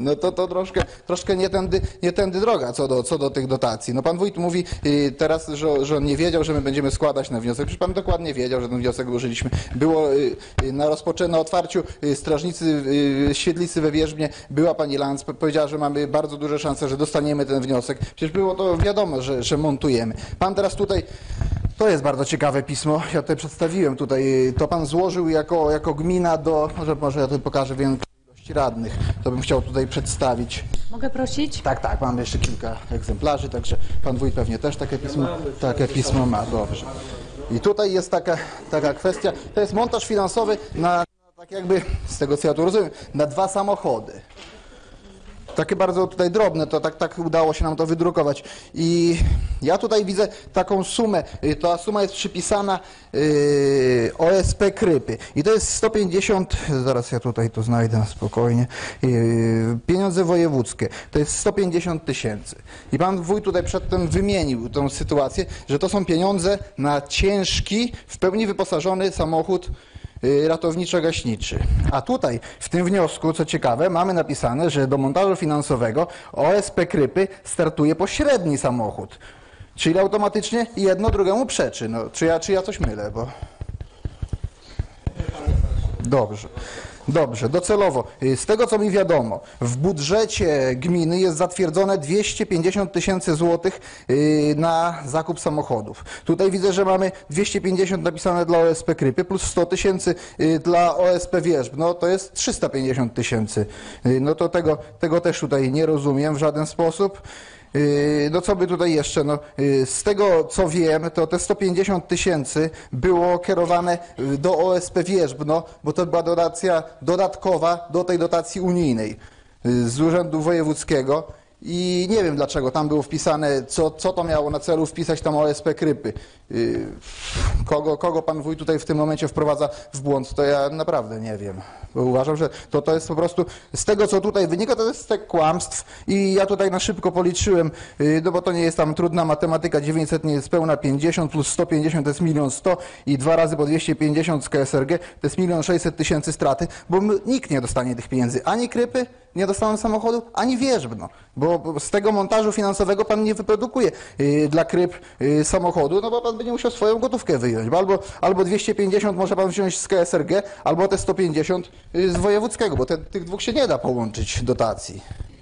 S10: no to to troszkę, troszkę nie tędy, nie tędy droga co do, co do tych dotacji. No pan wójt mówi y, teraz, że, że on nie wiedział, że my będziemy składać na wniosek. Przecież pan dokładnie wiedział, że ten wniosek złożyliśmy. Było y, y, na rozpoczęciu, na otwarciu y, strażnicy y, świetlicy we Wierzbnie, była pani Lanz, powiedziała, że mamy bardzo duże szanse, że dostaniemy ten wniosek. Przecież było to wiadomo, że, że montujemy. Pan teraz tutaj, to jest bardzo ciekawe pismo, ja tutaj przedstawiłem tutaj, to pan złożył jako, jako gmina do, może, może ja tutaj pokażę więcej ilości radnych, to bym chciał tutaj przedstawić.
S1: Mogę prosić?
S10: Tak, tak, mamy jeszcze kilka egzemplarzy, także pan wójt pewnie też takie pismo, takie pismo ma, dobrze. I tutaj jest taka, taka kwestia, to jest montaż finansowy na, tak jakby, z tego co ja tu rozumiem, na dwa samochody. Takie bardzo tutaj drobne, to tak, tak udało się nam to wydrukować. I ja tutaj widzę taką sumę, ta suma jest przypisana yy, O S P Krypy. I to jest sto pięćdziesiąt, zaraz ja tutaj to znajdę na spokojnie, yy, pieniądze wojewódzkie. To jest sto pięćdziesiąt tysięcy. I pan wójt tutaj przedtem wymienił tą sytuację, że to są pieniądze na ciężki, w pełni wyposażony samochód ratowniczo-gaśniczy. A tutaj w tym wniosku, co ciekawe, mamy napisane, że do montażu finansowego O S P Krypy startuje pośredni samochód. Czyli automatycznie jedno drugiemu przeczy. No, czy ja, czy ja coś mylę? Bo... Dobrze. Dobrze, docelowo. Z tego, co mi wiadomo, w budżecie gminy jest zatwierdzone dwieście pięćdziesiąt tysięcy złotych na zakup samochodów. Tutaj widzę, że mamy dwieście pięćdziesiąt napisane dla O S P Krypy plus sto tysięcy dla O S P Wierzb. No to jest trzysta pięćdziesiąt tysięcy. No to tego, tego też tutaj nie rozumiem w żaden sposób. No co by tutaj jeszcze, no z tego co wiem, to te sto pięćdziesiąt tysięcy było kierowane do O S P Wierzbno, bo to była dotacja dodatkowa do tej dotacji unijnej z Urzędu Wojewódzkiego i nie wiem dlaczego tam było wpisane, co, co to miało na celu wpisać tam O S P Krypy. Kogo, kogo pan wójt tutaj w tym momencie wprowadza w błąd, to ja naprawdę nie wiem. Bo uważam, że to, to jest po prostu, z tego co tutaj wynika, to jest tak kłamstw i ja tutaj na szybko policzyłem, no bo to nie jest tam trudna matematyka, dziewięćset nie jest pełna, pięćdziesiąt plus sto pięćdziesiąt to jest milion sto i dwa razy po dwieście pięćdziesiąt z K S R G to jest milion sześćset tysięcy straty, bo nikt nie dostanie tych pieniędzy, ani Krypy, nie dostaną samochodu, ani Wierzbno, bo, bo z tego montażu finansowego pan nie wyprodukuje y, dla Kryp y, samochodu, no bo pan będzie musiał swoją gotówkę wyjąć, bo albo, albo dwieście pięćdziesiąt może pan wziąć z K S R G, albo te sto pięćdziesiąt y, z wojewódzkiego, bo te, tych dwóch się nie da połączyć dotacji.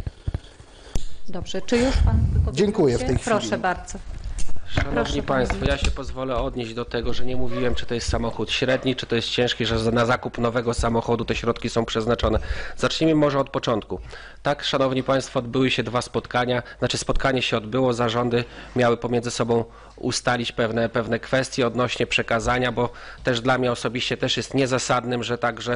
S1: Dobrze, czy już pan wypowiedział
S10: Dziękuję
S1: się?
S10: w tej chwili.
S1: Proszę bardzo.
S2: Szanowni
S1: Proszę,
S2: Państwo,
S1: panie
S2: ja się pozwolę odnieść do tego, że nie mówiłem, czy to jest samochód średni, czy to jest ciężki, że na zakup nowego samochodu te środki są przeznaczone. Zacznijmy może od początku. Tak, Szanowni Państwo, odbyły się dwa spotkania, znaczy spotkanie się odbyło, zarządy miały pomiędzy sobą ustalić pewne, pewne kwestie odnośnie przekazania, bo też dla mnie osobiście też jest niezasadnym, że także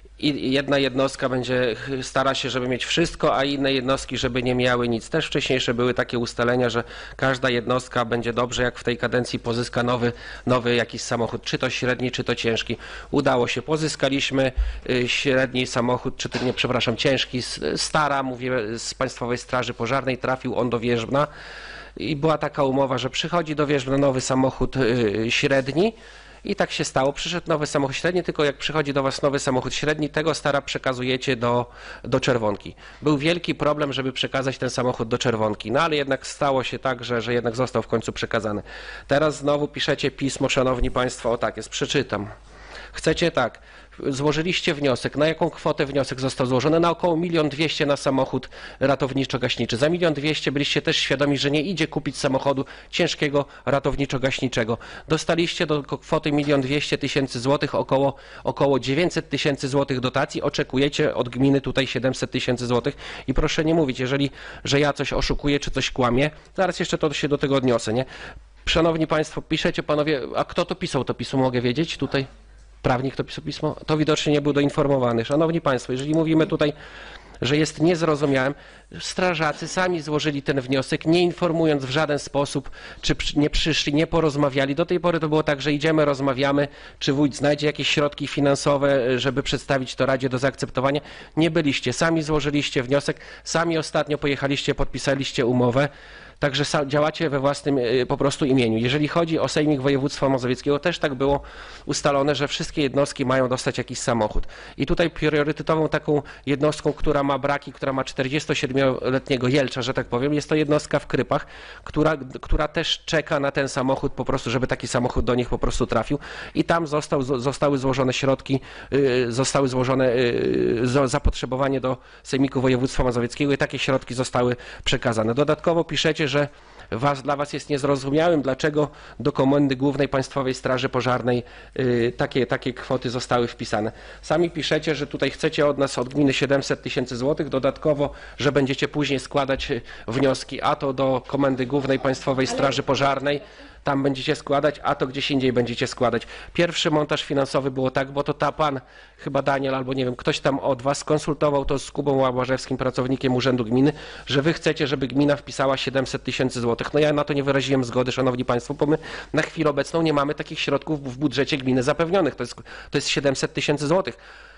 S2: i jedna jednostka będzie stara się, żeby mieć wszystko, a inne jednostki, żeby nie miały nic. Też wcześniejsze były takie ustalenia, że każda jednostka będzie dobrze, jak w tej kadencji pozyska nowy, nowy jakiś samochód, czy to średni, czy to ciężki. Udało się, pozyskaliśmy średni samochód, czy to nie, przepraszam, ciężki, Stara, mówię, z Państwowej Straży Pożarnej, trafił on do Wierzbna i była taka umowa, że przychodzi do Wierzbna nowy samochód średni. I tak się stało. Przyszedł nowy samochód średni, tylko jak przychodzi do Was nowy samochód średni, tego Stara przekazujecie do, do Czerwonki. Był wielki problem, żeby przekazać ten samochód do Czerwonki, no ale jednak stało się tak, że, że jednak został w końcu przekazany. Teraz znowu piszecie pismo, Szanowni Państwo, o tak jest, przeczytam. Chcecie tak, złożyliście wniosek, na jaką kwotę wniosek został złożony? Na około milion dwieście na samochód ratowniczo-gaśniczy. Za milion dwieście byliście też świadomi, że nie idzie kupić samochodu ciężkiego ratowniczo-gaśniczego. Dostaliście do kwoty milion dwieście tysięcy złotych, około, około dziewięćset tysięcy złotych dotacji. Oczekujecie od gminy tutaj siedemset tysięcy złotych i proszę nie mówić, jeżeli, że ja coś oszukuję czy coś kłamię, zaraz jeszcze to się do tego odniosę, nie? Szanowni Państwo, piszecie Panowie, a kto to pisał to pismo, mogę wiedzieć tutaj? Prawnik to pisał pismo? To widocznie nie był doinformowany. Szanowni Państwo, jeżeli mówimy tutaj, że jest niezrozumiałym, strażacy sami złożyli ten wniosek, nie informując w żaden sposób, czy nie przyszli, nie porozmawiali. Do tej pory to było tak, że idziemy, rozmawiamy, czy wójt znajdzie jakieś środki finansowe, żeby przedstawić to Radzie do zaakceptowania. Nie byliście, sami złożyliście wniosek, sami ostatnio pojechaliście, podpisaliście umowę. Także sa- działacie we własnym y, po prostu imieniu. Jeżeli chodzi o Sejmik Województwa Mazowieckiego, też tak było ustalone, że wszystkie jednostki mają dostać jakiś samochód. I tutaj priorytetową taką jednostką, która ma braki, która ma czterdziestosiedmioletniego jelcza, że tak powiem, jest to jednostka w Krypach, która, która też czeka na ten samochód po prostu, żeby taki samochód do nich po prostu trafił. I tam został, zostały złożone środki, y, zostały złożone y, zapotrzebowanie do Sejmiku Województwa Mazowieckiego i takie środki zostały przekazane. Dodatkowo piszecie, że was, dla Was jest niezrozumiałym, dlaczego do Komendy Głównej Państwowej Straży Pożarnej y, takie, takie kwoty zostały wpisane. Sami piszecie, że tutaj chcecie od nas, od gminy siedemset tysięcy złotych, dodatkowo, że będziecie później składać wnioski, a to do Komendy Głównej Państwowej Straży Pożarnej, tam będziecie składać, a to gdzieś indziej będziecie składać. Pierwszy montaż finansowy było tak, bo to ta pan, chyba Daniel, albo nie wiem, ktoś tam od Was skonsultował to z Kubą Łabarzewskim, pracownikiem Urzędu Gminy, że Wy chcecie, żeby gmina wpisała siedemset tysięcy złotych. No ja na to nie wyraziłem zgody, Szanowni Państwo, bo my na chwilę obecną nie mamy takich środków w budżecie gminy zapewnionych. To jest, to jest siedemset tysięcy złotych.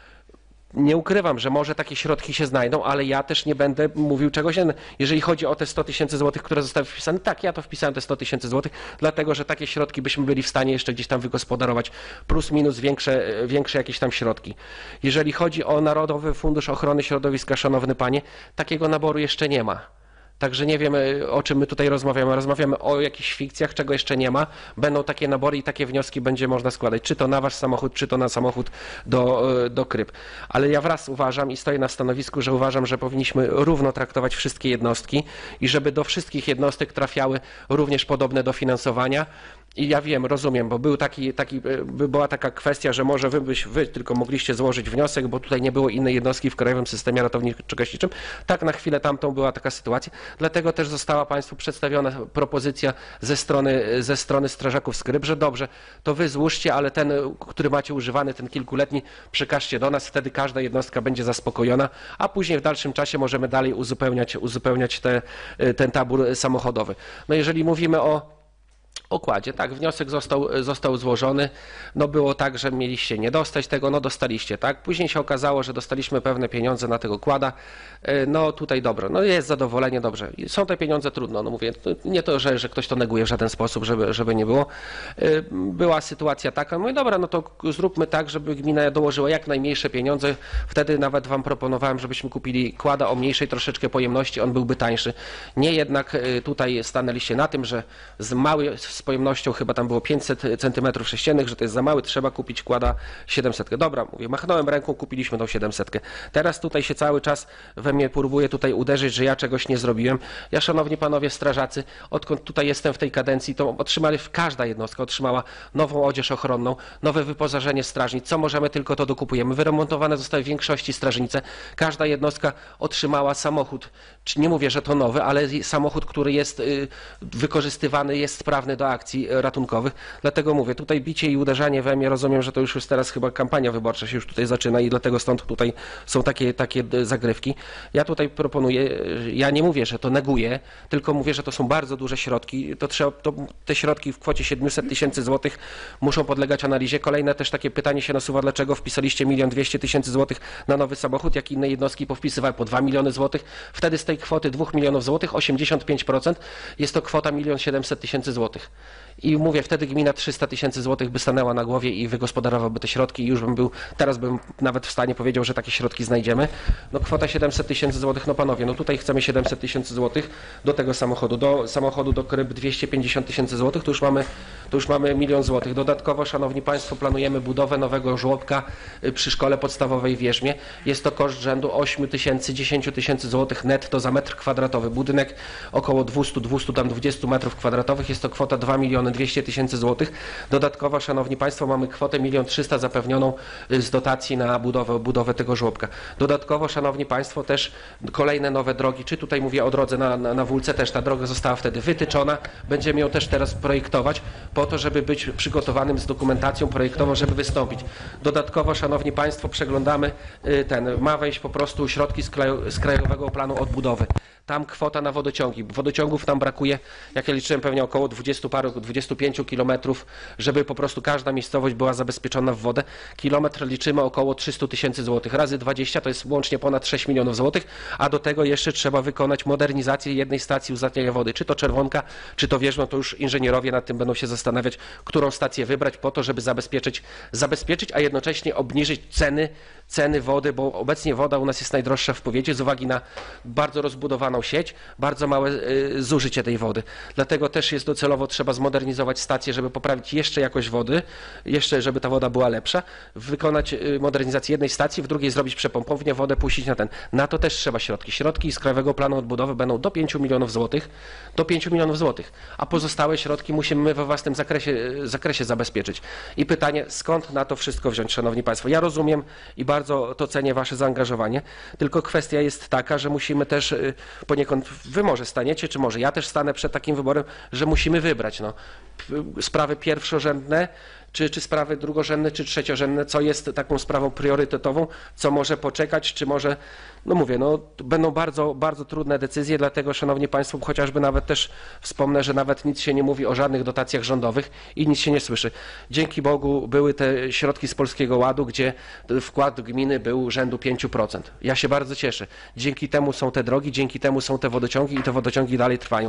S2: Nie ukrywam, że może takie środki się znajdą, ale ja też nie będę mówił czegoś. Jeżeli chodzi o te sto tysięcy złotych, które zostały wpisane, tak, ja to wpisałem te sto tysięcy złotych, dlatego że takie środki byśmy byli w stanie jeszcze gdzieś tam wygospodarować, plus minus większe, większe jakieś tam środki. Jeżeli chodzi o Narodowy Fundusz Ochrony Środowiska, szanowny panie, takiego naboru jeszcze nie ma. Także nie wiemy, o czym my tutaj rozmawiamy. Rozmawiamy o jakichś fikcjach, czego jeszcze nie ma. Będą takie nabory i takie wnioski będzie można składać, czy to na wasz samochód, czy to na samochód do, do Kryp. Ale ja wraz uważam i stoję na stanowisku, że uważam, że powinniśmy równo traktować wszystkie jednostki i żeby do wszystkich jednostek trafiały również podobne dofinansowania. I ja wiem, rozumiem, bo był taki, taki, była taka kwestia, że może wy, byś, wy tylko mogliście złożyć wniosek, bo tutaj nie było innej jednostki w Krajowym Systemie Ratowniczo-Gaśniczym. Tak, na chwilę tamtą była taka sytuacja. Dlatego też została Państwu przedstawiona propozycja ze strony, ze strony strażaków z Kryp, że dobrze, to wy złóżcie, ale ten, który macie używany, ten kilkuletni, przekażcie do nas, wtedy każda jednostka będzie zaspokojona, a później w dalszym czasie możemy dalej uzupełniać, uzupełniać te, ten tabór samochodowy. No jeżeli mówimy o okładzie, tak, wniosek został, został złożony, no było tak, że mieliście nie dostać tego, no dostaliście, tak, później się okazało, że dostaliśmy pewne pieniądze na tego kłada, no tutaj dobro, no jest zadowolenie, dobrze, są te pieniądze, trudno, no mówię, nie to, że, że ktoś to neguje w żaden sposób, żeby, żeby nie było, była sytuacja taka, no i dobra, no to zróbmy tak, żeby gmina dołożyła jak najmniejsze pieniądze, wtedy nawet Wam proponowałem, żebyśmy kupili kłada o mniejszej troszeczkę pojemności, on byłby tańszy, nie jednak tutaj stanęliście na tym, że z małej z pojemnością chyba tam było pięćset centymetrów sześciennych, że to jest za mały, trzeba kupić kłada siedemset. Dobra, mówię, machnąłem ręką, kupiliśmy tą siedemset. Teraz tutaj się cały czas we mnie próbuje tutaj uderzyć, że ja czegoś nie zrobiłem. Ja, szanowni panowie strażacy, odkąd tutaj jestem w tej kadencji, to otrzymali, każda jednostka otrzymała nową odzież ochronną, nowe wyposażenie strażnic, co możemy, tylko to dokupujemy. Wyremontowane zostały w większości strażnice. Każda jednostka otrzymała samochód, nie mówię, że to nowy, ale samochód, który jest y, wykorzystywany, jest sprawny do akcji ratunkowych. Dlatego mówię, tutaj bicie i uderzanie we mnie, rozumiem, że to już jest teraz chyba kampania wyborcza się już tutaj zaczyna i dlatego stąd tutaj są takie, takie zagrywki. Ja tutaj proponuję, ja nie mówię, że to neguję, tylko mówię, że to są bardzo duże środki. To trzeba, to, te środki w kwocie siedemset tysięcy złotych muszą podlegać analizie. Kolejne też takie pytanie się nasuwa, dlaczego wpisaliście milion dwieście tysięcy złotych na nowy samochód, jak inne jednostki powpisywały po dwa miliony złotych. Wtedy z tej kwoty dwóch milionów złotych osiemdziesiąt pięć procent jest to kwota milion siedemset tysięcy złotych. I mówię, wtedy gmina trzysta tysięcy złotych by stanęła na głowie i wygospodarowałby te środki i już bym był, teraz bym nawet w stanie powiedział, że takie środki znajdziemy. No kwota siedemset tysięcy złotych, no panowie, no tutaj chcemy siedemset tysięcy złotych do tego samochodu, do samochodu do Kryp dwieście pięćdziesiąt tysięcy złotych, to już mamy, to już mamy milion złotych. Dodatkowo, szanowni państwo, planujemy budowę nowego żłobka przy szkole podstawowej w Wierzmie. Jest to koszt rzędu osiem tysięcy, dziesięć tysięcy złotych netto za metr kwadratowy. Budynek około dwieście, dwieście tam dwadzieścia metrów kwadratowych, jest to kwota dwa miliony dwieście tysięcy złotych. Dodatkowo, szanowni państwo, mamy kwotę milion trzysta zapewnioną z dotacji na budowę, budowę tego żłobka. Dodatkowo, szanowni państwo, też kolejne nowe drogi, czy tutaj mówię o drodze na, na, na Wólce, też ta droga została wtedy wytyczona. Będziemy ją też teraz projektować po to, żeby być przygotowanym z dokumentacją projektową, żeby wystąpić. Dodatkowo, szanowni państwo, przeglądamy ten, ma wejść po prostu środki z, kraju, z Krajowego Planu Odbudowy. Tam kwota na wodociągi. Wodociągów tam brakuje, jak ja liczyłem, pewnie około dwadzieścia dwudziestu paru, dwudziestu pięciu kilometrów, żeby po prostu każda miejscowość była zabezpieczona w wodę. Kilometr liczymy około trzysta tysięcy złotych. Razy dwadzieścia to jest łącznie ponad sześć milionów złotych, a do tego jeszcze trzeba wykonać modernizację jednej stacji uzdatniania wody. Czy to Czerwonka, czy to Wierzno, to już inżynierowie nad tym będą się zastanawiać, którą stację wybrać po to, żeby zabezpieczyć, zabezpieczyć, a jednocześnie obniżyć ceny, ceny wody, bo obecnie woda u nas jest najdroższa w powiecie z uwagi na bardzo rozbudowaną sieć, bardzo małe y, zużycie tej wody. Dlatego też jest docelowo trzeba zmodernizować stację, żeby poprawić jeszcze jakość wody, jeszcze żeby ta woda była lepsza, wykonać y, modernizację jednej stacji, w drugiej zrobić przepompownię, wodę puścić na ten. Na to też trzeba środki. Środki z Krajowego Planu Odbudowy będą do pięciu milionów złotych, do pięciu milionów złotych, a pozostałe środki musimy my we własnym zakresie, zakresie zabezpieczyć. I pytanie, skąd na to wszystko wziąć, Szanowni Państwo? Ja rozumiem i bardzo to cenię Wasze zaangażowanie, tylko kwestia jest taka, że musimy też poniekąd, Wy może staniecie, czy może ja też stanę przed takim wyborem, że musimy wybrać no, sprawy pierwszorzędne, czy, czy sprawy drugorzędne, czy trzeciorzędne, co jest taką sprawą priorytetową, co może poczekać, czy może, no mówię, no będą bardzo, bardzo trudne decyzje, dlatego Szanowni Państwo, chociażby nawet też wspomnę, że nawet nic się nie mówi o żadnych dotacjach rządowych i nic się nie słyszy. Dzięki Bogu były te środki z Polskiego Ładu, gdzie wkład gminy był rzędu pięć procent. Ja się bardzo cieszę. Dzięki temu są te drogi, dzięki temu są te wodociągi i te wodociągi dalej trwają.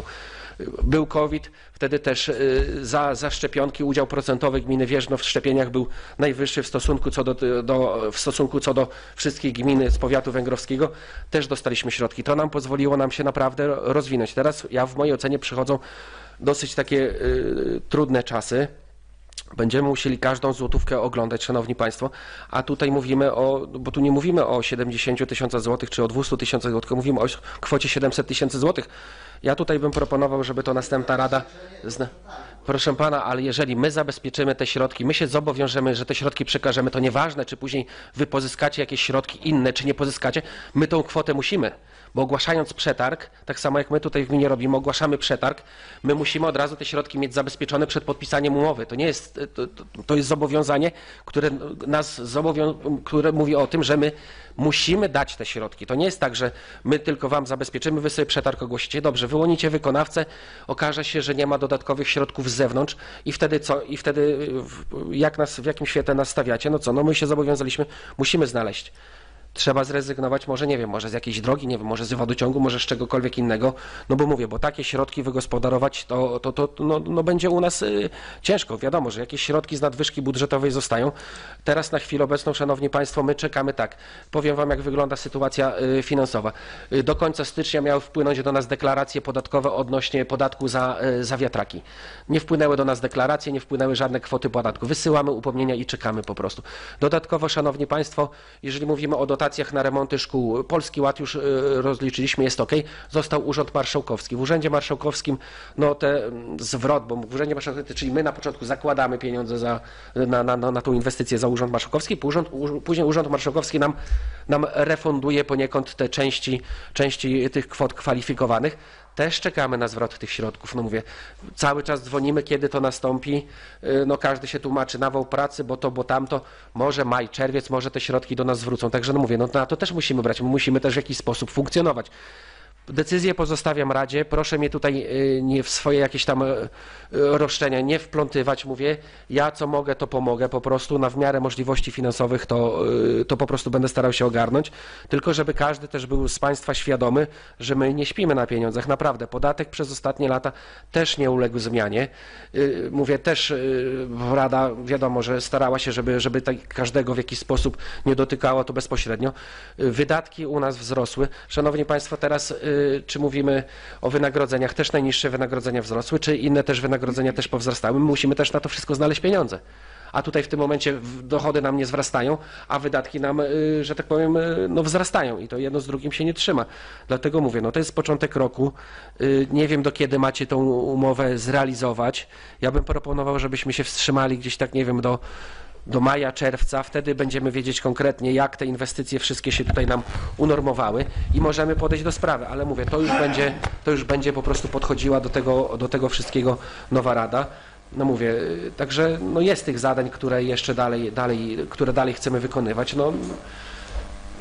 S2: Był COVID, wtedy też za, za szczepionki udział procentowy gminy Wierzno w szczepieniach był najwyższy w stosunku co do, do, w stosunku co do wszystkich gmin z powiatu węgrowskiego. Też dostaliśmy środki. To nam pozwoliło nam się naprawdę rozwinąć. Teraz ja w mojej ocenie przychodzą dosyć takie y, trudne czasy. Będziemy musieli każdą złotówkę oglądać, Szanowni Państwo, a tutaj mówimy o, bo tu nie mówimy o siedemdziesięciu tysiącach złotych czy o dwustu tysiącach złotych, mówimy o kwocie siedemset tysięcy złotych. Ja tutaj bym proponował, żeby to następna Rada... Zna... Proszę Pana, ale jeżeli my zabezpieczymy te środki, my się zobowiążemy, że te środki przekażemy, to nieważne, czy później Wy pozyskacie jakieś środki inne, czy nie pozyskacie, my tą kwotę musimy. Bo ogłaszając przetarg, tak samo jak my tutaj w gminie robimy, ogłaszamy przetarg, my musimy od razu te środki mieć zabezpieczone przed podpisaniem umowy. To nie jest, to, to, to jest zobowiązanie, które nas zobowią- które mówi o tym, że my musimy dać te środki. To nie jest tak, że my tylko Wam zabezpieczymy, Wy sobie przetarg ogłosicie. Dobrze, wyłonicie wykonawcę, okaże się, że nie ma dodatkowych środków z zewnątrz i wtedy co? I wtedy jak nas, w jakim świetle nas stawiacie? No co? No my się zobowiązaliśmy, musimy znaleźć. Trzeba zrezygnować może, nie wiem, może z jakiejś drogi, nie wiem, może z wodociągu, może z czegokolwiek innego, no bo mówię, bo takie środki wygospodarować to, to, to no, no będzie u nas y, ciężko. Wiadomo, że jakieś środki z nadwyżki budżetowej zostają. Teraz na chwilę obecną, Szanowni Państwo, my czekamy tak. Powiem Wam, jak wygląda sytuacja y, finansowa. Y, do końca stycznia miały wpłynąć do nas deklaracje podatkowe odnośnie podatku za, y, za wiatraki. Nie wpłynęły do nas deklaracje, nie wpłynęły żadne kwoty podatku. Wysyłamy upomnienia i czekamy po prostu. Dodatkowo, Szanowni Państwo, jeżeli mówimy o dotacjach na remonty szkół, Polski Ład już rozliczyliśmy, jest ok. Został Urząd Marszałkowski. W Urzędzie Marszałkowskim, no te zwrot, bo w Urzędzie Marszałkowskim, czyli my na początku zakładamy pieniądze za, na, na, na tą inwestycję za Urząd Marszałkowski, później Urząd Marszałkowski nam, nam refunduje poniekąd te części, części tych kwot kwalifikowanych. Też czekamy na zwrot tych środków. No mówię, cały czas dzwonimy, kiedy to nastąpi. No każdy się tłumaczy, nawał pracy, bo to, bo tamto. Może maj, czerwiec, może te środki do nas wrócą. Także no mówię, no na to też musimy brać. My musimy też w jakiś sposób funkcjonować. Decyzję pozostawiam Radzie. Proszę mnie tutaj nie w swoje jakieś tam roszczenia nie wplątywać. Mówię, ja co mogę, to pomogę. Po prostu na w miarę możliwości finansowych to, to po prostu będę starał się ogarnąć. Tylko żeby każdy też był z Państwa świadomy, że my nie śpimy na pieniądzach. Naprawdę. Podatek przez ostatnie lata też nie uległ zmianie. Mówię, też Rada wiadomo, że starała się, żeby, żeby tak każdego w jakiś sposób nie dotykało to bezpośrednio. Wydatki u nas wzrosły. Szanowni Państwo, teraz czy mówimy o wynagrodzeniach, też najniższe wynagrodzenia wzrosły, czy inne też wynagrodzenia też powzrastały. My musimy też na to wszystko znaleźć pieniądze. A tutaj w tym momencie dochody nam nie wzrastają, a wydatki nam, że tak powiem, no wzrastają i to jedno z drugim się nie trzyma. Dlatego mówię, no to jest początek roku. Nie wiem, do kiedy macie tą umowę zrealizować. Ja bym proponował, żebyśmy się wstrzymali gdzieś tak, nie wiem, do do maja, czerwca, wtedy będziemy wiedzieć konkretnie, jak te inwestycje wszystkie się tutaj nam unormowały i możemy podejść do sprawy, ale mówię, to już będzie, to już będzie po prostu podchodziła do tego, do tego wszystkiego nowa Rada. No mówię, także no jest tych zadań, które jeszcze dalej, dalej, które dalej chcemy wykonywać. No,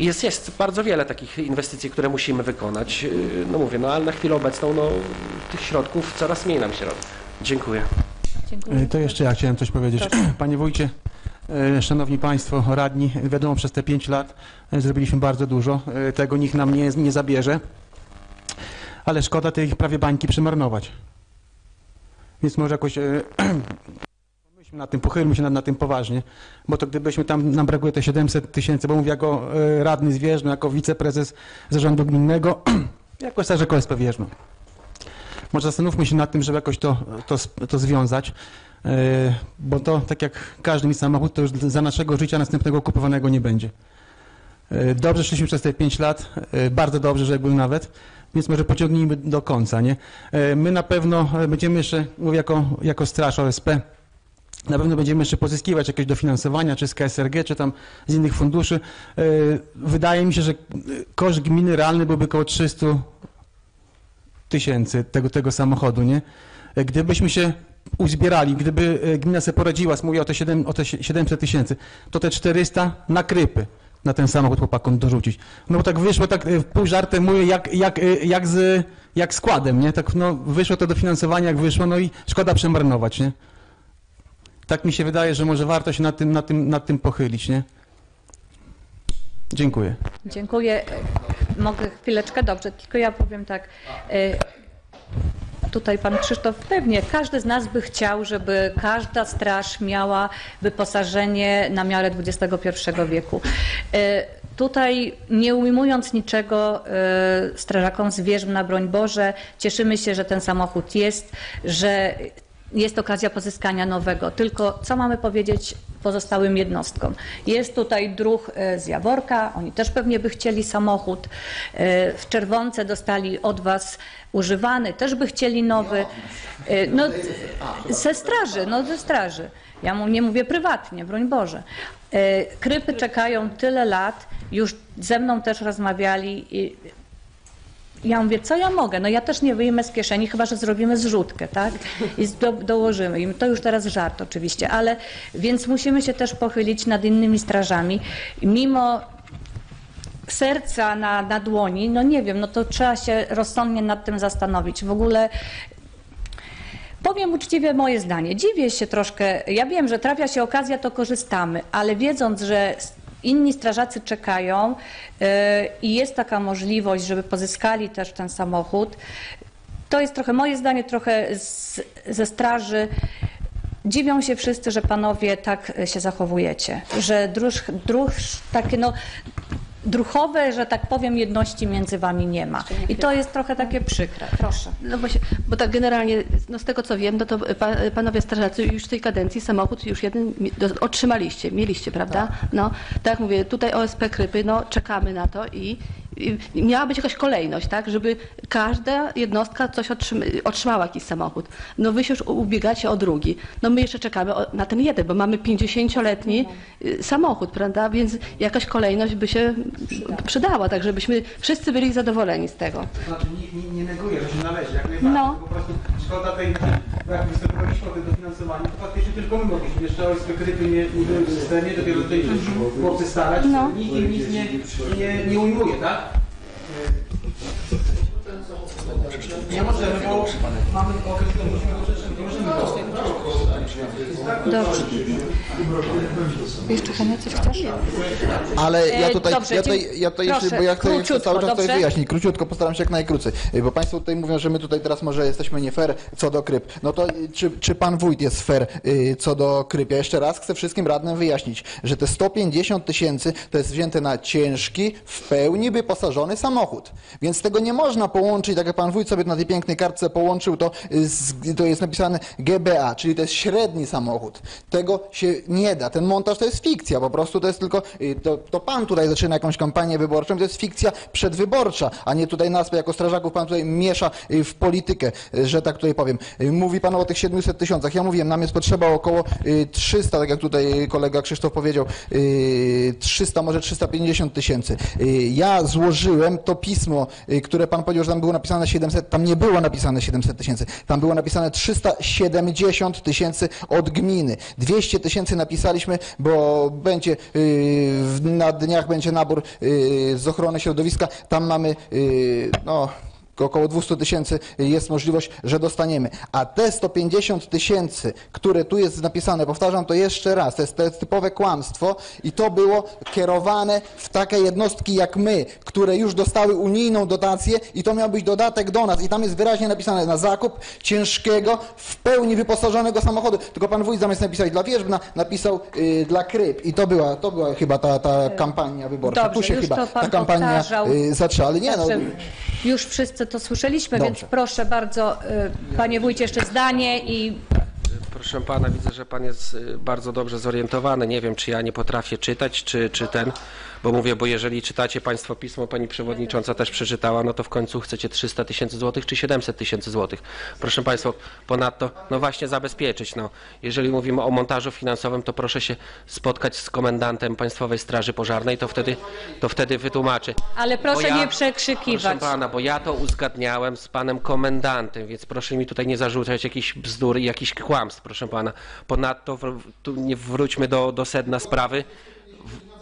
S2: Jest, jest bardzo wiele takich inwestycji, które musimy wykonać. Y, No mówię, no ale na chwilę obecną no, tych środków coraz mniej nam się robi. Dziękuję.
S1: Dziękuję.
S11: To jeszcze ja chciałem coś powiedzieć. Panie wójcie, e, szanowni państwo, radni, wiadomo, przez te pięć lat e, zrobiliśmy bardzo dużo. E, Tego nikt nam nie, nie zabierze. Ale szkoda tej prawie bańki przemarnować. Więc może jakoś e, pomyślmy nad tym, pochylmy się nad, nad tym poważnie, bo to gdybyśmy tam, nam brakuje te siedemset tysięcy, bo mówię jako e, radny z Wierzbna, jako wiceprezes zarządu gminnego, jako Straż K O S P Wierzbna. Może zastanówmy się nad tym, żeby jakoś to, to, to związać, yy, bo to tak jak każdy mi samochód, to już za naszego życia następnego kupowanego nie będzie. Yy, dobrze szliśmy przez te pięć lat, yy, bardzo dobrze, rzekłbym nawet, więc może pociągnijmy do końca, nie? Yy, my na pewno będziemy jeszcze, mówię jako, jako Straż O S P, na pewno będziemy jeszcze pozyskiwać jakieś dofinansowania, czy z K S R G, czy tam z innych funduszy. Yy, wydaje mi się, że koszt gminy realny byłby około trzysta tysięcy tego, tego samochodu, nie? Gdybyśmy się uzbierali, gdyby gmina sobie poradziła, mówię o te, siedem, o te siedemset tysięcy, to te czterysta na krypy na ten samochód chłopakom dorzucić. No bo tak wyszło, tak pół żartem mówię, jak, jak, jak, z, jak składem, nie? Tak no, wyszło to dofinansowanie, jak wyszło, no i szkoda przemarnować, nie? Tak mi się wydaje, że może warto się nad tym, nad tym, nad tym pochylić, nie? Dziękuję.
S1: Dziękuję. Mogę chwileczkę? Dobrze, tylko ja powiem tak. Tutaj pan Krzysztof, pewnie każdy z nas by chciał, żeby każda straż miała wyposażenie na miarę dwudziestego pierwszego wieku. Tutaj nie ujmując niczego strażakom z Wierzbna, broń Boże, cieszymy się, że ten samochód jest, że jest okazja pozyskania nowego. Tylko co mamy powiedzieć pozostałym jednostkom? Jest tutaj druh z Jaworka, oni też pewnie by chcieli samochód. W Czerwonce dostali od was używany, też by chcieli nowy. No, ze straży, no ze straży. Ja mu nie mówię prywatnie, broń Boże. Krypy czekają tyle lat, już ze mną też rozmawiali. Ja mówię, co ja mogę? No ja też nie wyjmę z kieszeni, chyba że zrobimy zrzutkę, tak? I do, dołożymy im. To już teraz żart oczywiście, ale więc musimy się też pochylić nad innymi strażami. Mimo serca na, na dłoni, no nie wiem, no to trzeba się rozsądnie nad tym zastanowić. W ogóle powiem uczciwie moje zdanie. Dziwię się troszkę. Ja wiem, że trafia się okazja, to korzystamy, ale wiedząc, że inni strażacy czekają yy, i jest taka możliwość, żeby pozyskali też ten samochód. To jest trochę moje zdanie, trochę z, ze straży. Dziwią się wszyscy, że panowie tak się zachowujecie, że druż, druż takie no druchowe, że tak powiem, jedności między wami nie ma. I to jest trochę takie przykre. Proszę.
S12: No właśnie, bo tak generalnie, no z tego co wiem, no to pa, panowie strażacy już w tej kadencji samochód już jeden otrzymaliście, mieliście, prawda? Tak. No, tak jak mówię, tutaj O S P Krypy, no czekamy na to i, i miała być jakaś kolejność, tak? Żeby każda jednostka coś otrzyma, otrzymała jakiś samochód. No wy się już ubiegacie o drugi. No my jeszcze czekamy o, na ten jeden, bo mamy pięćdziesięcioletni samochód, prawda? Więc jakaś kolejność by się przydała, tak żebyśmy wszyscy byli zadowoleni z tego.
S11: To znaczy nie, nie, nie neguję, że się należy, jak najbardziej.
S12: No.
S11: Po prostu szkoda tej, jak występowaliśmy o tym dofinansowaniu, to faktycznie tylko my mogliśmy. Jeszcze O S P Krypy nie, nie były w systemie, dopiero tutaj chłopcy starać,
S12: no.
S11: Nikt im nic nie, nie, nie ujmuje, tak? Nie możemy, bo mamy okres, który musimy nie możemy
S1: Dobrze. Jeszcze Hania, coś chcesz?
S10: Ale ja
S1: E,
S10: tutaj,
S1: dobrze,
S10: ja tutaj, ja tutaj
S1: proszę,
S10: jeszcze, bo ja chcę
S1: króciutko,
S10: cały czas
S1: dobrze?
S10: coś wyjaśnić, króciutko, postaram się jak najkrócej, bo Państwo tutaj mówią, że my tutaj teraz może jesteśmy nie fair co do kryp. No to czy, czy Pan Wójt jest fair y, co do kryp? Ja jeszcze raz chcę wszystkim radnym wyjaśnić, że te sto pięćdziesiąt tysięcy to jest wzięte na ciężki, w pełni wyposażony samochód. Więc tego nie można połączyć, tak jak Pan Wójt sobie na tej pięknej kartce połączył, to, z, to jest napisane G B A, czyli to jest średni samochód. Tego się nie da. Ten montaż to jest fikcja, po prostu to jest tylko, to, to Pan tutaj zaczyna jakąś kampanię wyborczą, to jest fikcja przedwyborcza, a nie tutaj nas jako strażaków Pan tutaj miesza w politykę, że tak tutaj powiem. Mówi Pan o tych siedmiuset tysiącach. Ja mówiłem, nam jest potrzeba około trzysta, tak jak tutaj kolega Krzysztof powiedział, trzysta, może trzysta pięćdziesiąt tysięcy. Ja złożyłem to pismo, które Pan powiedział, że tam było napisane siedemset, tam nie było napisane siedemset tysięcy, tam było napisane trzysta siedemdziesiąt tysięcy od gminy. dwieście tysięcy napisaliśmy, bo będzie yy, na dniach będzie nabór yy, z ochrony środowiska. Tam mamy yy, no, około dwieście tysięcy jest możliwość, że dostaniemy. A te sto pięćdziesiąt tysięcy, które tu jest napisane, powtarzam to jeszcze raz, to jest, to jest typowe kłamstwo i to było kierowane w takie jednostki jak my, które już dostały unijną dotację i to miał być dodatek do nas i tam jest wyraźnie napisane na zakup ciężkiego, w pełni wyposażonego samochodu. Tylko pan wójt zamiast napisać dla Wierzbna, napisał yy, dla Kryb i to była, to była chyba ta, ta kampania wyborcza.
S1: Dobrze,
S10: tu się
S1: już
S10: chyba
S1: to pan
S10: ta kampania
S1: powtarzał.
S10: yy, zaczęła, ale nie no.
S1: Także już wszyscy to słyszeliśmy,
S10: Dobrze.
S1: więc proszę bardzo, y, panie wójcie, jeszcze zdanie i
S2: Proszę pana, widzę, że pan jest y, bardzo dobrze zorientowany. Nie wiem, czy ja nie potrafię czytać, czy, czy ten, bo mówię, bo jeżeli czytacie państwo pismo, pani przewodnicząca też przeczytała, no to w końcu chcecie trzysta tysięcy złotych, czy siedemset tysięcy złotych. Proszę państwa, ponadto, no właśnie zabezpieczyć, no. Jeżeli mówimy o montażu finansowym, to proszę się spotkać z komendantem Państwowej Straży Pożarnej, to wtedy, to wtedy wytłumaczy.
S1: ale proszę
S2: Bo ja-
S1: nie przekrzykiwać.
S2: Proszę pana, bo ja to uzgadniałem z panem komendantem, więc proszę mi tutaj nie zarzucać jakichś bzdur i jakichś kłamstw, proszę pana. Ponadto, w- tu nie wróćmy do, do sedna sprawy. W-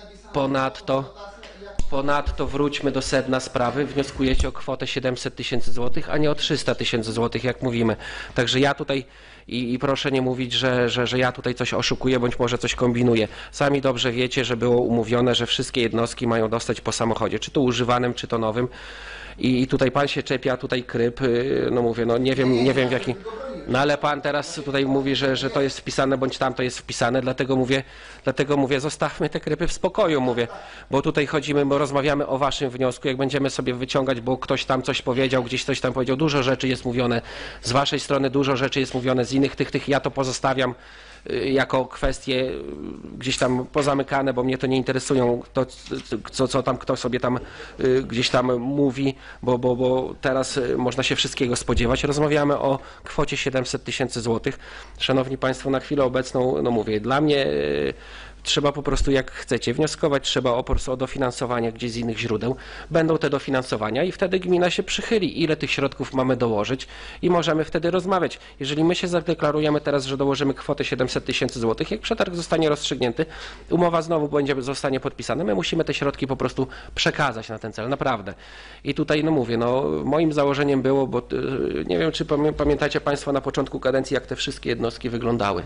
S2: Ponadto, ponadto wróćmy do sedna sprawy. Wnioskujecie o kwotę siedemset tysięcy złotych, a nie o trzysta tysięcy złotych, jak mówimy. Także ja tutaj i, i proszę nie mówić, że, że, że ja tutaj coś oszukuję, bądź może coś kombinuję. Sami dobrze wiecie, że było umówione, że wszystkie jednostki mają dostać po samochodzie, czy to używanym, czy to nowym. I, i tutaj pan się czepia, tutaj Kryb, yy, no mówię, no nie wiem, nie wiem w jaki... No ale pan teraz tutaj mówi, że, że to jest wpisane, bądź tam to jest wpisane, dlatego mówię, dlatego mówię, zostawmy te Krypy w spokoju, mówię, bo tutaj chodzimy, bo rozmawiamy o waszym wniosku, jak będziemy sobie wyciągać, bo ktoś tam coś powiedział, gdzieś coś tam powiedział, dużo rzeczy jest mówione z waszej strony, dużo rzeczy jest mówione z innych tych, tych, ja to pozostawiam y, jako kwestie y, gdzieś tam pozamykane, bo mnie to nie interesują, to, co, co tam kto sobie tam y, gdzieś tam mówi, bo, bo, bo teraz y, można się wszystkiego spodziewać. Rozmawiamy o kwocie siedemset tysięcy złotych. Szanowni Państwo, na chwilę obecną, no mówię, dla mnie y, trzeba po prostu, jak chcecie wnioskować, trzeba o, po prostu o dofinansowanie gdzieś z innych źródeł. Będą te dofinansowania i wtedy gmina się przychyli, ile tych środków mamy dołożyć i możemy wtedy rozmawiać. Jeżeli my się zadeklarujemy teraz, że dołożymy kwotę siedemset tysięcy złotych, jak przetarg zostanie rozstrzygnięty, umowa znowu będzie, zostanie podpisana, my musimy te środki po prostu przekazać na ten cel, naprawdę. I tutaj, no mówię, no moim założeniem było, bo y, nie wiem, czy pamię- pamiętacie Państwo na początku kadencji, jak te wszystkie jednostki wyglądały.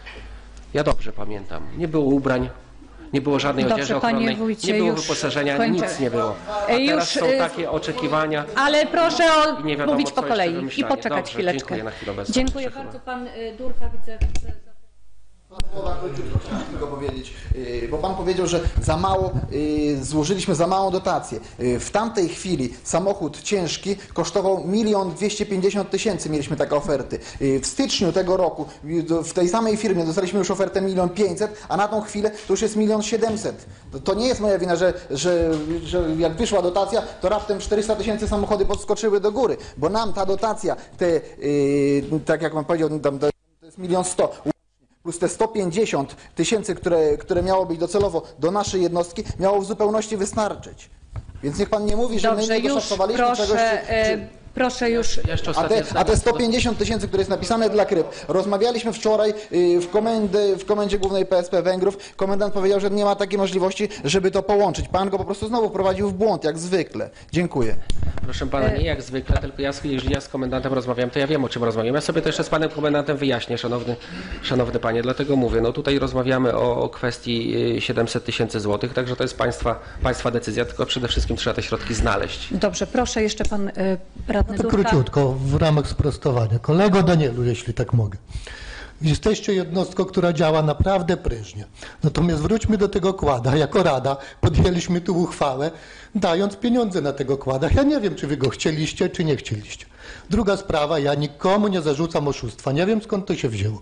S2: Ja dobrze pamiętam. Nie było ubrań, nie było żadnej
S1: Dobrze,
S2: odzieży
S1: panie
S2: ochronnej,
S1: wójcie,
S2: nie było
S1: już
S2: wyposażenia,
S1: kończę.
S2: nic nie było. A
S1: E,
S2: teraz
S1: już,
S2: są
S1: y,
S2: takie oczekiwania.
S1: Ale proszę o,
S2: I nie wiadomo,
S1: mówić
S2: co
S1: po
S2: jeszcze
S1: kolei i
S2: wymyślanie.
S1: poczekać
S2: Dobrze,
S1: chwileczkę.
S2: dziękuję na chwilę obecną.
S1: Dziękuję
S2: Przychylam.
S1: bardzo. Pan y, Durka widzę. chce-
S10: Słowa króciutko chciałem tylko powiedzieć, yy, bo pan powiedział, że za mało, yy, złożyliśmy za małą dotację. Yy, w tamtej chwili samochód ciężki kosztował milion dwieście pięćdziesiąt tysięcy, mieliśmy takie oferty. Yy, w styczniu tego roku yy, do- w tej samej firmie dostaliśmy już ofertę milion pięćset, a na tą chwilę to już jest milion siedemset. To, to nie jest moja wina, że, że, że jak wyszła dotacja, to raptem czterysta tysięcy samochody podskoczyły do góry, bo nam ta dotacja, te, yy, tak jak pan powiedział, tam, to jest milion sto. Plus te sto pięćdziesiąt tysięcy, które, które miało być docelowo do naszej jednostki, miało w zupełności wystarczyć. Więc niech pan nie mówi, że
S1: Dobrze,
S10: my nie
S1: już
S10: doszacowaliśmy
S1: proszę,
S10: czegoś. Czy,
S1: e,
S10: czy...
S1: proszę już.
S2: Jeszcze
S10: A
S2: ostatnie
S10: te,
S2: zdanie.
S10: a te sto pięćdziesiąt tysięcy, które jest napisane dla Kryb, rozmawialiśmy wczoraj y, w, komendy, w Komendzie Głównej P S P Węgrów. Komendant powiedział, że nie ma takiej możliwości, żeby to połączyć. Pan go po prostu znowu wprowadził w błąd, jak zwykle. Dziękuję.
S2: Proszę pana, nie jak zwykle, tylko ja, jeżeli ja z komendantem rozmawiam, to ja wiem, o czym rozmawiam. Ja sobie to jeszcze z panem komendantem wyjaśnię, szanowny, szanowny panie, dlatego mówię, no tutaj rozmawiamy o, o kwestii y, siedemset tysięcy złotych, także to jest państwa, państwa decyzja, tylko przede wszystkim trzeba te środki znaleźć.
S1: Dobrze, proszę jeszcze pan y, radny
S9: To
S1: Durka.
S9: króciutko, w ramach sprostowania. Kolego Danielu, jeśli tak mogę. Jesteście jednostką, która działa naprawdę prężnie. Natomiast wróćmy do tego kłada. Jako Rada podjęliśmy tu uchwałę, dając pieniądze na tego kłada. Ja nie wiem, czy wy go chcieliście, czy nie chcieliście. Druga sprawa, ja nikomu nie zarzucam oszustwa. Nie wiem, skąd to się wzięło.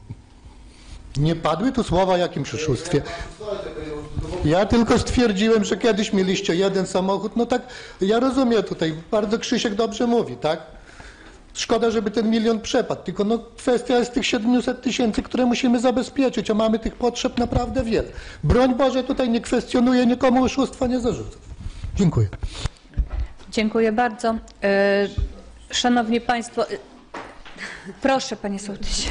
S9: Nie padły tu słowa o jakimś oszustwie. Ja tylko stwierdziłem, że kiedyś mieliście jeden samochód. No tak, ja rozumiem tutaj, bardzo Krzysiek dobrze mówi, tak? Szkoda, żeby ten milion przepadł, tylko no kwestia jest tych siedemset tysięcy, które musimy zabezpieczyć, a mamy tych potrzeb naprawdę wiele. Broń Boże, tutaj nie kwestionuję, nikomu oszustwa nie zarzucam. Dziękuję.
S1: Dziękuję bardzo. Y, Szanowni Państwo, y, Proszę, panie sołtysie.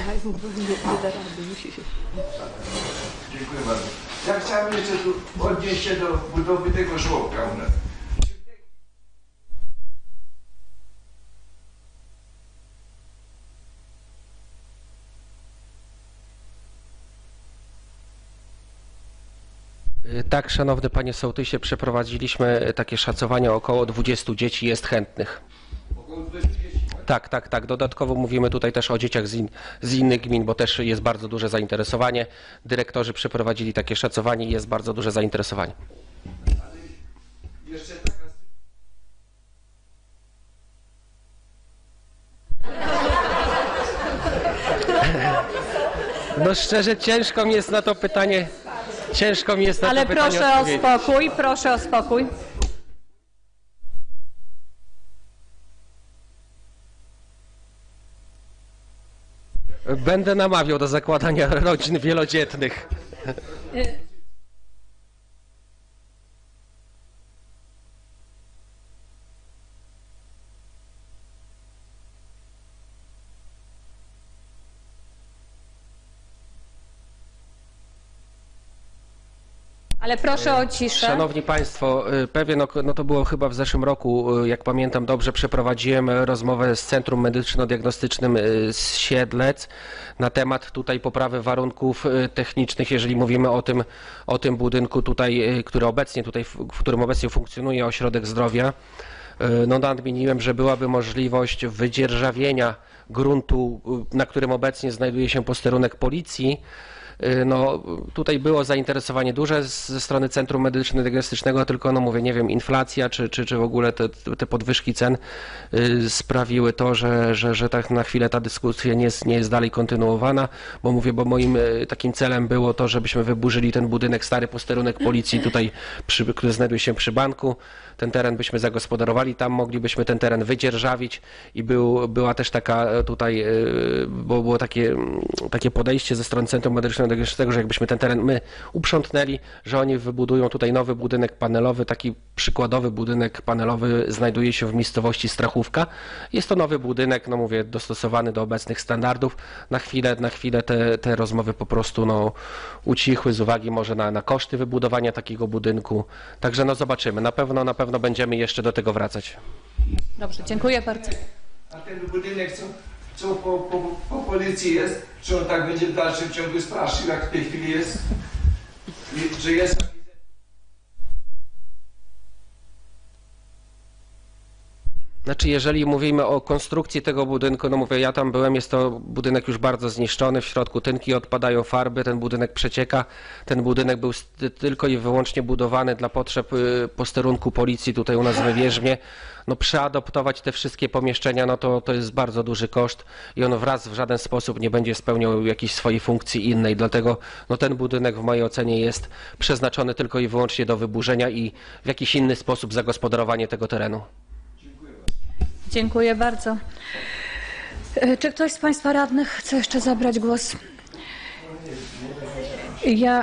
S6: Dziękuję bardzo. Ja chciałem jeszcze tu odnieść się do budowy tego żłobka u nas.
S2: Tak, szanowny panie sołtysie, przeprowadziliśmy takie szacowania, około dwudziestu dzieci jest chętnych. Tak, tak, tak. Dodatkowo mówimy tutaj też o dzieciach z, in, z innych gmin, bo też jest bardzo duże zainteresowanie. Dyrektorzy przeprowadzili takie szacowanie i jest bardzo duże zainteresowanie.
S6: Jeszcze taka...
S2: No szczerze, ciężko mi jest na to pytanie, ciężko mi jest na
S1: Ale
S2: to pytanie
S1: proszę o
S2: odpowiedzieć.
S1: spokój, proszę o spokój.
S2: Będę namawiał do zakładania rodzin wielodzietnych.
S1: Ale proszę o ciszę.
S2: Szanowni Państwo, pewien, no to było chyba w zeszłym roku, jak pamiętam dobrze, przeprowadziłem rozmowę z Centrum Medyczno-Diagnostycznym z Siedlec na temat tutaj poprawy warunków technicznych, jeżeli mówimy o tym, o tym budynku tutaj, który obecnie tutaj, w którym obecnie funkcjonuje Ośrodek Zdrowia. No nadmieniłem, że byłaby możliwość wydzierżawienia gruntu, na którym obecnie znajduje się posterunek policji. No, tutaj było zainteresowanie duże ze strony Centrum Medyczno-Diagnostycznego, tylko no mówię, nie wiem, inflacja czy, czy, czy w ogóle te, te podwyżki cen y, sprawiły to, że, że, że tak na chwilę ta dyskusja nie jest, nie jest dalej kontynuowana, bo mówię, bo moim y, takim celem było to, żebyśmy wyburzyli ten budynek, stary posterunek policji tutaj, przy, który znajduje się przy banku. Ten teren byśmy zagospodarowali, tam moglibyśmy ten teren wydzierżawić i był, była też taka tutaj, bo było takie, takie podejście ze strony Centrum Medyczno-Diagnostycznego, że jakbyśmy ten teren my uprzątnęli, że oni wybudują tutaj nowy budynek panelowy, taki przykładowy budynek panelowy znajduje się w miejscowości Strachówka. Jest to nowy budynek, no mówię, dostosowany do obecnych standardów. Na chwilę, na chwilę te, te rozmowy po prostu no, ucichły z uwagi może na, na koszty wybudowania takiego budynku. Także no zobaczymy, na pewno, na pewno będziemy jeszcze do tego wracać.
S1: Dobrze, dziękuję bardzo.
S6: A ten budynek, co, co po, po, po policji jest, czy on tak będzie w dalszym ciągu straszył, jak w tej chwili jest? I, czy jest...
S2: Znaczy, jeżeli mówimy o konstrukcji tego budynku, no mówię, ja tam byłem, jest to budynek już bardzo zniszczony, w środku tynki odpadają, farby, ten budynek przecieka. Ten budynek był tylko i wyłącznie budowany dla potrzeb posterunku policji tutaj u nas we Wierzbie. No przeadoptować te wszystkie pomieszczenia, no to, to jest bardzo duży koszt i on wraz w żaden sposób nie będzie spełniał jakiejś swojej funkcji innej, dlatego no ten budynek w mojej ocenie jest przeznaczony tylko i wyłącznie do wyburzenia i w jakiś inny sposób zagospodarowanie tego terenu.
S1: Dziękuję bardzo. Czy ktoś z Państwa radnych chce jeszcze zabrać głos? Ja...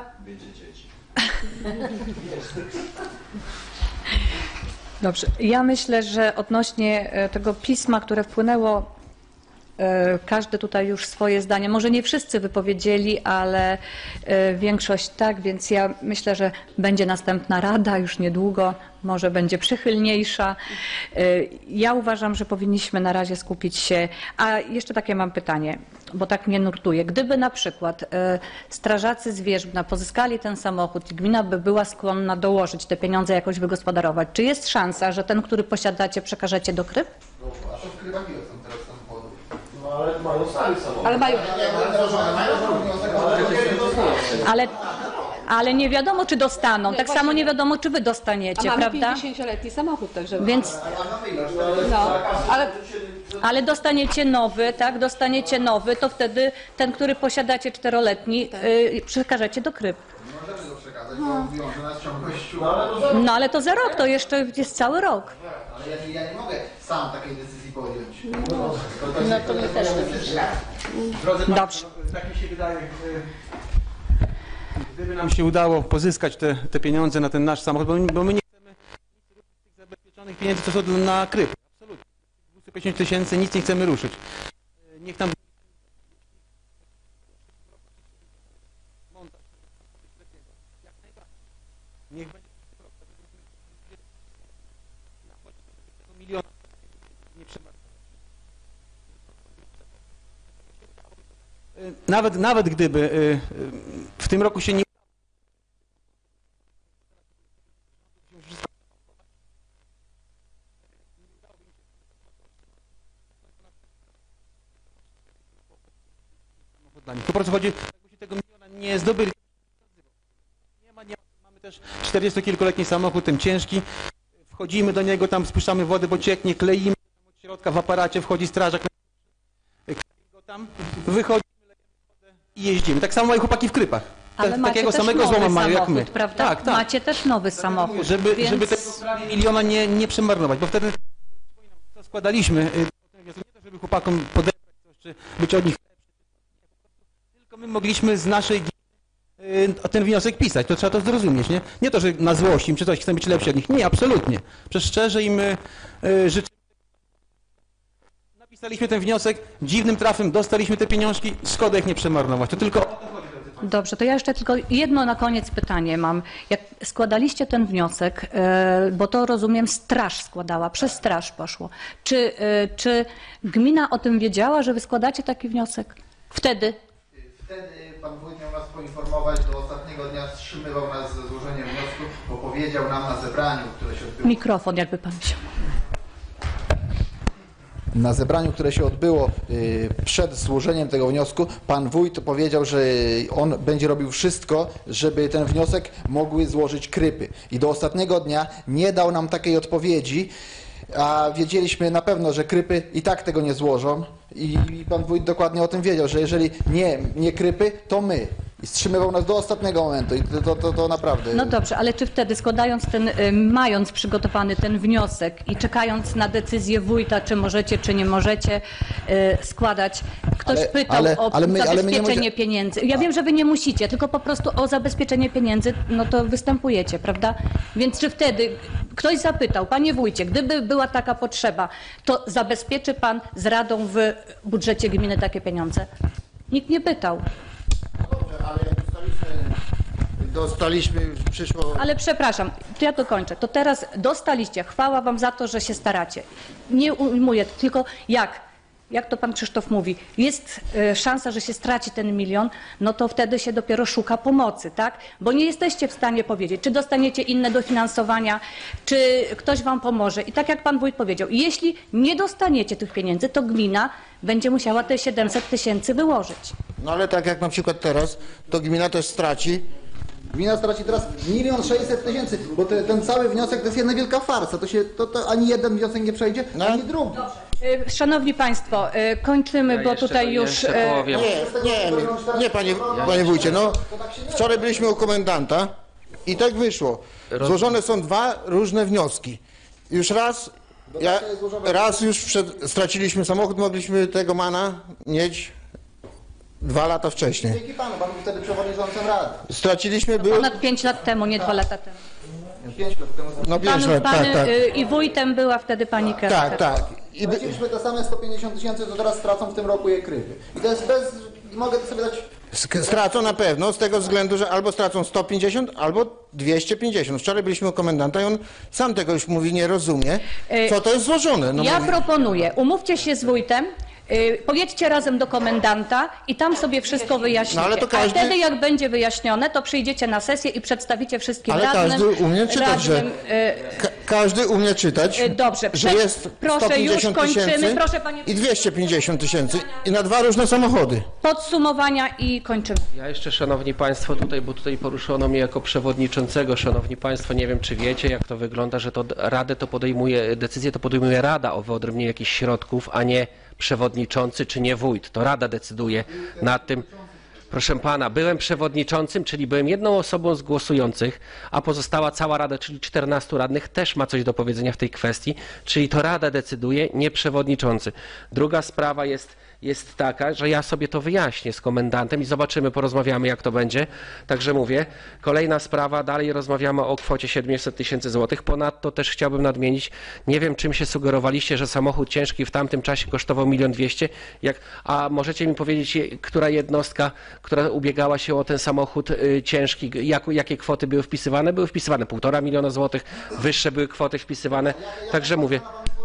S1: Dobrze. Ja myślę, że odnośnie tego pisma, które wpłynęło, każdy tutaj już swoje zdanie, może nie wszyscy wypowiedzieli, ale większość tak, więc ja myślę, że będzie następna rada już niedługo, może będzie przychylniejsza. Ja uważam, że powinniśmy na razie skupić się, a jeszcze takie mam pytanie, bo tak mnie nurtuje. Gdyby na przykład strażacy z Wierzbna pozyskali ten samochód i gmina by była skłonna dołożyć te pieniądze, jakoś wygospodarować, czy jest szansa, że ten, który posiadacie, przekażecie do Kryp?
S10: A to w Krybach ile są teraz samochody?
S13: No ale mają sami samochód.
S1: Ale mają... Ale, ale nie wiadomo, czy dostaną. Tak samo nie wiadomo, czy wy dostaniecie,
S12: A mamy
S1: prawda?
S12: pięćdziesięcioletni samochód, także...
S1: Więc...
S12: No, ale...
S1: Ale dostaniecie nowy, tak? Dostaniecie nowy, to wtedy ten, który posiadacie czteroletni, yy, przekażecie do Kryp.
S10: Możemy go przekazać, bo wiąże nas ciągłością.
S1: No ale to za rok, to jeszcze jest cały rok.
S10: Ale ja nie, ja nie mogę sam takiej decyzji podjąć.
S8: No, no to my też nie przeszkadza.
S11: Drodzy
S1: Dobrze.
S11: Państwo, tak mi się wydaje, gdyby nam się udało pozyskać te, te pieniądze na ten nasz samochód, bo, bo my nie chcemy nic ruszyć z tych zabezpieczonych pieniędzy, co są na Kryp. Absolutnie. dwieście pięćdziesiąt tysięcy nic nie chcemy ruszyć. Niech tam Niech będzie milion nie przemarnować. Nawet, nawet gdyby y, y, w tym roku się nie po prostu chodzi, jakbyśmy tego miliona nie zdobyli. Nie ma, nie ma. Mamy też czterdziestokilkuletni samochód, ten ciężki. Wchodzimy do niego, tam spuszczamy wodę, bo cieknie, kleimy od środka w aparacie, wchodzi strażak, klei go tam, wychodzimy, lejemy wodę i jeździmy. Tak samo mają chłopaki w Krypach.
S1: Ale
S11: Ta,
S1: macie
S11: takiego
S1: też
S11: samego
S1: nowy
S11: złoma mają jak
S1: samochód,
S11: my.
S1: prawda?
S11: Tak, tak.
S1: Macie też nowy samochód.
S11: Żeby,
S1: więc...
S11: żeby tego miliona nie, nie przemarnować, bo wtedy co składaliśmy, nie to żeby chłopakom podebrać coś, czy być od nich tylko my mogliśmy z naszej o ten wniosek pisać, to trzeba to zrozumieć, nie? Nie to, że na złość im czy coś, chcemy być lepsi od nich. Nie, absolutnie. Przecież szczerze im y, życzymy. Napisaliśmy ten wniosek, dziwnym trafem dostaliśmy te pieniążki, szkoda ich nie przemarnować. To tylko...
S1: Dobrze, to ja jeszcze tylko jedno na koniec pytanie mam. Jak składaliście ten wniosek, e, bo to rozumiem straż składała, przez straż poszło. Czy, e, czy gmina o tym wiedziała, że wy składacie taki wniosek? Wtedy?
S10: Wtedy pan wójt miał nas poinformować, do ostatniego dnia wstrzymywał nas ze złożeniem wniosku, bo powiedział nam na zebraniu, które się odbyło.
S1: Mikrofon, jakby pan wziął.
S10: Na zebraniu, które się odbyło y, przed złożeniem tego wniosku, pan wójt powiedział, że on będzie robił wszystko, żeby ten wniosek mogły złożyć Krypy. I do ostatniego dnia nie dał nam takiej odpowiedzi, a wiedzieliśmy na pewno, że Krypy i tak tego nie złożą. I pan wójt dokładnie o tym wiedział, że jeżeli nie, nie Krypy, to my. I wstrzymywał nas do ostatniego momentu i to, to, to, to naprawdę...
S1: No dobrze, ale czy wtedy składając ten, y, mając przygotowany ten wniosek i czekając na decyzję wójta, czy możecie, czy nie możecie y, składać, ktoś
S10: Ale-
S1: pytał
S10: ale-
S1: o
S10: ale my- ale my nie
S1: zabezpieczenie
S10: musi-
S1: pieniędzy. Ja wiem, że wy nie musicie, tylko po prostu o zabezpieczenie pieniędzy, no to występujecie, prawda? Więc czy wtedy ktoś zapytał, panie wójcie, gdyby była taka potrzeba, to zabezpieczy pan z radą w budżecie gminy takie pieniądze? Nikt nie pytał.
S14: Ale dostaliśmy, dostaliśmy, przyszło...
S1: Ale przepraszam, to ja dokończę. To teraz dostaliście, chwała wam za to, że się staracie. Nie ujmuję, tylko jak? Jak to pan Krzysztof mówi, jest e, szansa, że się straci ten milion, no to wtedy się dopiero szuka pomocy, tak? Bo nie jesteście w stanie powiedzieć, czy dostaniecie inne dofinansowania, czy ktoś wam pomoże. I tak jak pan wójt powiedział, jeśli nie dostaniecie tych pieniędzy, to gmina będzie musiała te siedemset tysięcy wyłożyć.
S14: No ale tak jak na przykład teraz, to gmina też straci.
S10: Gmina straci teraz milion sześćset tysięcy, bo te, ten cały wniosek to jest jedna wielka farsa. To się, to, to ani jeden wniosek nie przejdzie, ani drugi.
S1: E, Szanowni Państwo, e, kończymy,
S2: Ja
S1: bo
S2: jeszcze
S1: tutaj
S2: to
S1: już...
S2: jeszcze
S1: e,
S2: powiem.
S14: Nie, nie, nie panie, panie wójcie, no wczoraj byliśmy u komendanta i tak wyszło. Złożone są dwa różne wnioski. Już raz, ja, raz już przed, straciliśmy samochód, mogliśmy tego mana mieć dwa lata wcześniej.
S10: Dzięki panu, pan był wtedy przewodniczącym rady.
S14: Straciliśmy, był...
S1: Ponad pięć lat temu, nie dwa lata temu.
S10: Pięć lat temu.
S14: No pięć
S1: Panu,
S14: lat,
S1: pan,
S14: tak, tak.
S1: y, I wójtem była wtedy pani Kerster.
S14: Tak, tak. I by...
S10: Straciliśmy te same sto pięćdziesiąt tysięcy, to teraz stracą w tym roku je Krypy. I to jest bez... Mogę to sobie dać...
S14: Sk- Stracą na pewno z tego względu, że albo stracą sto pięćdziesiąt, albo dwieście pięćdziesiąt. Wczoraj byliśmy u komendanta i on sam tego już mówi, nie rozumie, co to jest złożone. No
S1: Ja
S14: mówi...
S1: proponuję, umówcie się z wójtem, y, pojedźcie razem do komendanta i tam sobie wszystko wyjaśnicie.
S14: No, ale to każdy-
S1: A wtedy jak będzie wyjaśnione, to przyjdziecie na sesję i przedstawicie wszystkim
S14: Ale
S1: radnym.
S14: każdy umie czytać, że-
S1: radnym,
S14: Ka- każdy umie czytać,
S1: y, Dobrze,
S14: że
S1: przed-
S14: jest
S1: proszę,
S14: sto pięćdziesiąt
S1: już kończymy.
S14: tysięcy
S1: Proszę, panie-
S14: i dwieście pięćdziesiąt tysięcy i na dwa różne samochody.
S1: podsumowania i kończymy.
S2: Ja jeszcze, szanowni państwo, tutaj, bo tutaj poruszono mnie jako przewodniczącego, szanowni państwo, nie wiem czy wiecie jak to wygląda, że to radę to podejmuje, decyzję to podejmuje rada o wyodrębnieniu jakichś środków, a nie przewodniczący czy nie wójt. To rada decyduje nad tym. Proszę pana, byłem przewodniczącym, czyli byłem jedną osobą z głosujących, a pozostała cała rada, czyli czternastu radnych też ma coś do powiedzenia w tej kwestii, czyli to rada decyduje, nie przewodniczący. Druga sprawa jest jest taka, że ja sobie to wyjaśnię z komendantem i zobaczymy, porozmawiamy, jak to będzie. Także mówię, kolejna sprawa, dalej rozmawiamy o kwocie siedemset tysięcy złotych. Ponadto też chciałbym nadmienić, nie wiem, czym się sugerowaliście, że samochód ciężki w tamtym czasie kosztował milion dwieście, jak, a możecie mi powiedzieć, która jednostka, która ubiegała się o ten samochód y, ciężki, jak, jakie kwoty były wpisywane? Były wpisywane półtora miliona złotych, wyższe były kwoty wpisywane, także mówię.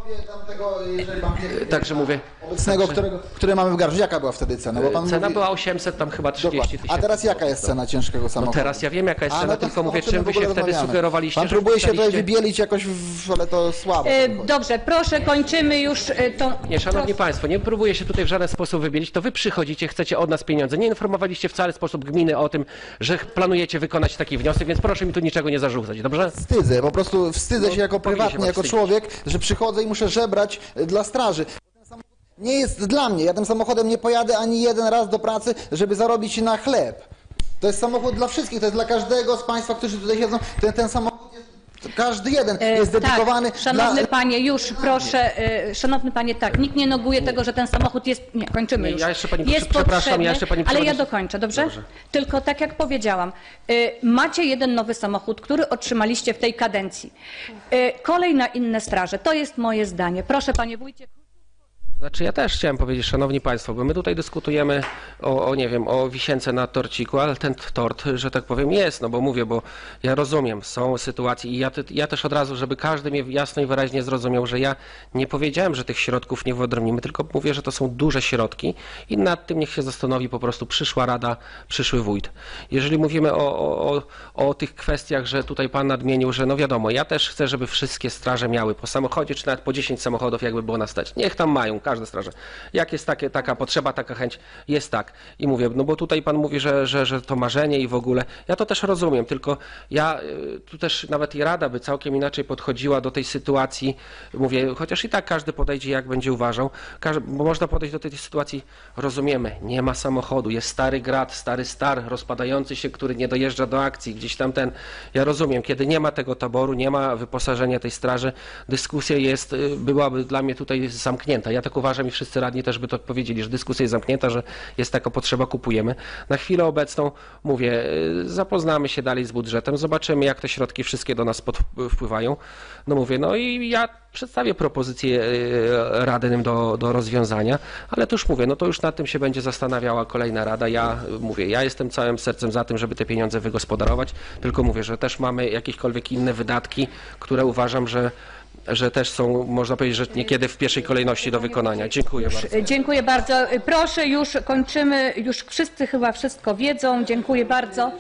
S2: Także mówię.
S10: Obecnego, którego, które mamy w garażu, jaka była wtedy cena? Bo pan
S2: Cena
S10: mówi...
S2: była osiemset, tam chyba trzydzieści tysięcy.
S10: A teraz jaka jest cena ciężkiego samochodu?
S2: No teraz ja wiem, jaka jest
S10: A,
S2: cena,
S10: no to
S2: tylko
S10: o
S2: mówię,
S10: czym
S2: czym
S10: w
S2: wy
S10: ogóle
S2: się wtedy
S10: rozmawiamy?
S2: sugerowaliście.
S10: Pan
S2: że
S10: próbuje się tutaj
S2: wpisaliście-
S10: wybielić jakoś, w, ale to słabo.
S1: E, Dobrze, proszę, kończymy już e, tą...
S2: Nie, szanowni państwo, nie próbuję się tutaj w żaden sposób wybielić, to wy przychodzicie, chcecie od nas pieniądze. Nie informowaliście w cały sposób gminy o tym, że planujecie wykonać taki wniosek, więc proszę mi tu niczego nie zarzucać, dobrze?
S10: Wstydzę, po prostu wstydzę
S2: No,
S10: się jako
S2: powinien się
S10: prywatny,
S2: pan
S10: jako
S2: wstydzić.
S10: człowiek, że przychodzę i muszę żebrać e, dla straży. Ten samochód nie jest dla mnie, ja tym samochodem nie pojadę ani jeden raz do pracy, żeby zarobić na chleb. To jest samochód dla wszystkich, to jest dla każdego z państwa, którzy tutaj siedzą. Ten, ten samochód jest, każdy jeden jest
S1: E,
S10: dedykowany
S1: tak, szanowny
S10: dla...
S1: panie, już proszę, e, szanowny panie, tak, nikt nie neguje tego, że ten samochód jest, nie, kończymy
S2: Nie,
S1: już,
S2: ja jeszcze pani-
S1: jest
S2: przepraszam,
S1: potrzebny,
S2: ja jeszcze pani
S1: ale ja
S2: przewodnicząca-
S1: dokończę, dobrze?
S2: Dobrze.
S1: Tylko tak jak powiedziałam, e, macie jeden nowy samochód, który otrzymaliście w tej kadencji. E, kolej na inne straże, to jest moje zdanie. Proszę panie wójcie.
S2: Znaczy ja też chciałem powiedzieć, szanowni państwo, bo my tutaj dyskutujemy o, o nie wiem, o wisience na torciku, ale ten tort, że tak powiem, jest, no bo mówię, bo ja rozumiem, są sytuacje i ja, te, ja też od razu, żeby każdy mnie jasno i wyraźnie zrozumiał, że ja nie powiedziałem, że tych środków nie wyodrębnimy, tylko mówię, że to są duże środki i nad tym niech się zastanowi po prostu przyszła rada, przyszły wójt. Jeżeli mówimy o, o, o, o tych kwestiach, że tutaj pan nadmienił, że no wiadomo, ja też chcę, żeby wszystkie straże miały po samochodzie, czy nawet po dziesięć samochodów, jakby było nas stać. Niech tam mają, każde straże. Jak jest takie, taka potrzeba, taka chęć, jest tak. I mówię, no bo tutaj pan mówi, że, że, że to marzenie i w ogóle, ja to też rozumiem, tylko ja y, tu też nawet i rada by całkiem inaczej podchodziła do tej sytuacji, mówię, chociaż i tak każdy podejdzie jak będzie uważał, każdy, bo można podejść do tej sytuacji, rozumiemy, nie ma samochodu, jest stary grad, stary star, rozpadający się, który nie dojeżdża do akcji, gdzieś tam ten, ja rozumiem, kiedy nie ma tego taboru, nie ma wyposażenia tej straży, dyskusja jest, y, byłaby dla mnie tutaj zamknięta. Ja tak uważam i wszyscy radni też by to powiedzieli, że dyskusja jest zamknięta, że jest taka potrzeba, kupujemy. Na chwilę obecną, mówię, y, zapoznamy się dalej z budżetem, zobaczymy jak te środki wszystkie do nas pod, wpływają. No mówię, no i ja przedstawię propozycję y, radnym do, do rozwiązania, ale to już mówię, no to już nad tym się będzie zastanawiała kolejna rada. Ja y, mówię, ja jestem całym sercem za tym, żeby te pieniądze wygospodarować, tylko mówię, że też mamy jakiekolwiek inne wydatki, które uważam, że że też są, można powiedzieć, że niekiedy w pierwszej kolejności do wykonania. Dziękuję bardzo.
S1: Dziękuję bardzo. Proszę, już kończymy, już wszyscy chyba wszystko wiedzą. Dziękuję bardzo.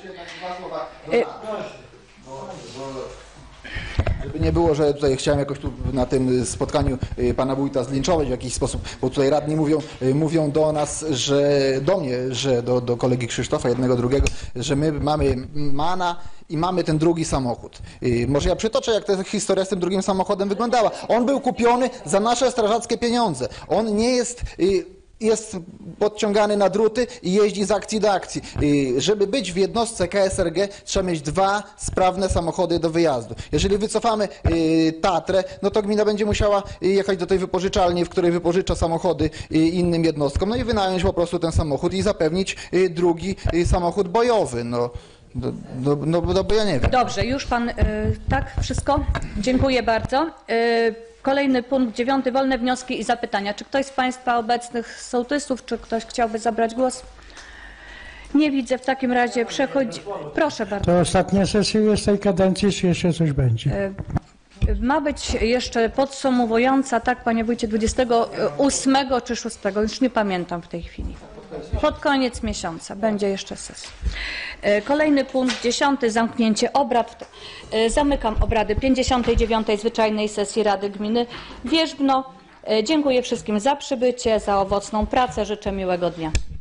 S10: Żeby nie było, że tutaj chciałem jakoś tu na tym spotkaniu y, pana wójta zlinczować w jakiś sposób, bo tutaj radni mówią, y, mówią do nas, że do mnie, że do, do kolegi Krzysztofa, jednego, drugiego, że my mamy MANA i mamy ten drugi samochód. Y, może ja przytoczę, jak ta historia z tym drugim samochodem wyglądała. On był kupiony za nasze strażackie pieniądze. On nie jest... Y, jest podciągany na druty i jeździ z akcji do akcji. Żeby być w jednostce K S R G, trzeba mieć dwa sprawne samochody do wyjazdu. Jeżeli wycofamy Tatrę, no to gmina będzie musiała jechać do tej wypożyczalni, w której wypożycza samochody innym jednostkom, no i wynająć po prostu ten samochód i zapewnić drugi samochód bojowy. No. No, no, no, no bo ja nie wiem.
S1: Dobrze, już pan, y, tak, wszystko? Dziękuję bardzo. Y, kolejny punkt dziewiąty, wolne wnioski i zapytania. Czy ktoś z państwa obecnych sołtysów, czy ktoś chciałby zabrać głos? Nie widzę, w takim razie przechodzi... Proszę bardzo.
S5: To ostatnia sesja jest tej kadencji, czy jeszcze coś będzie?
S1: Y, ma być jeszcze podsumowująca, tak panie wójcie, dwudziestego ósmego czy szóstego, już nie pamiętam w tej chwili. Pod koniec miesiąca będzie jeszcze sesja. Kolejny punkt, dziesiąty, zamknięcie obrad. Zamykam obrady pięćdziesiątej dziewiątej zwyczajnej sesji Rady Gminy Wierzbno. Dziękuję wszystkim za przybycie, za owocną pracę. Życzę miłego dnia.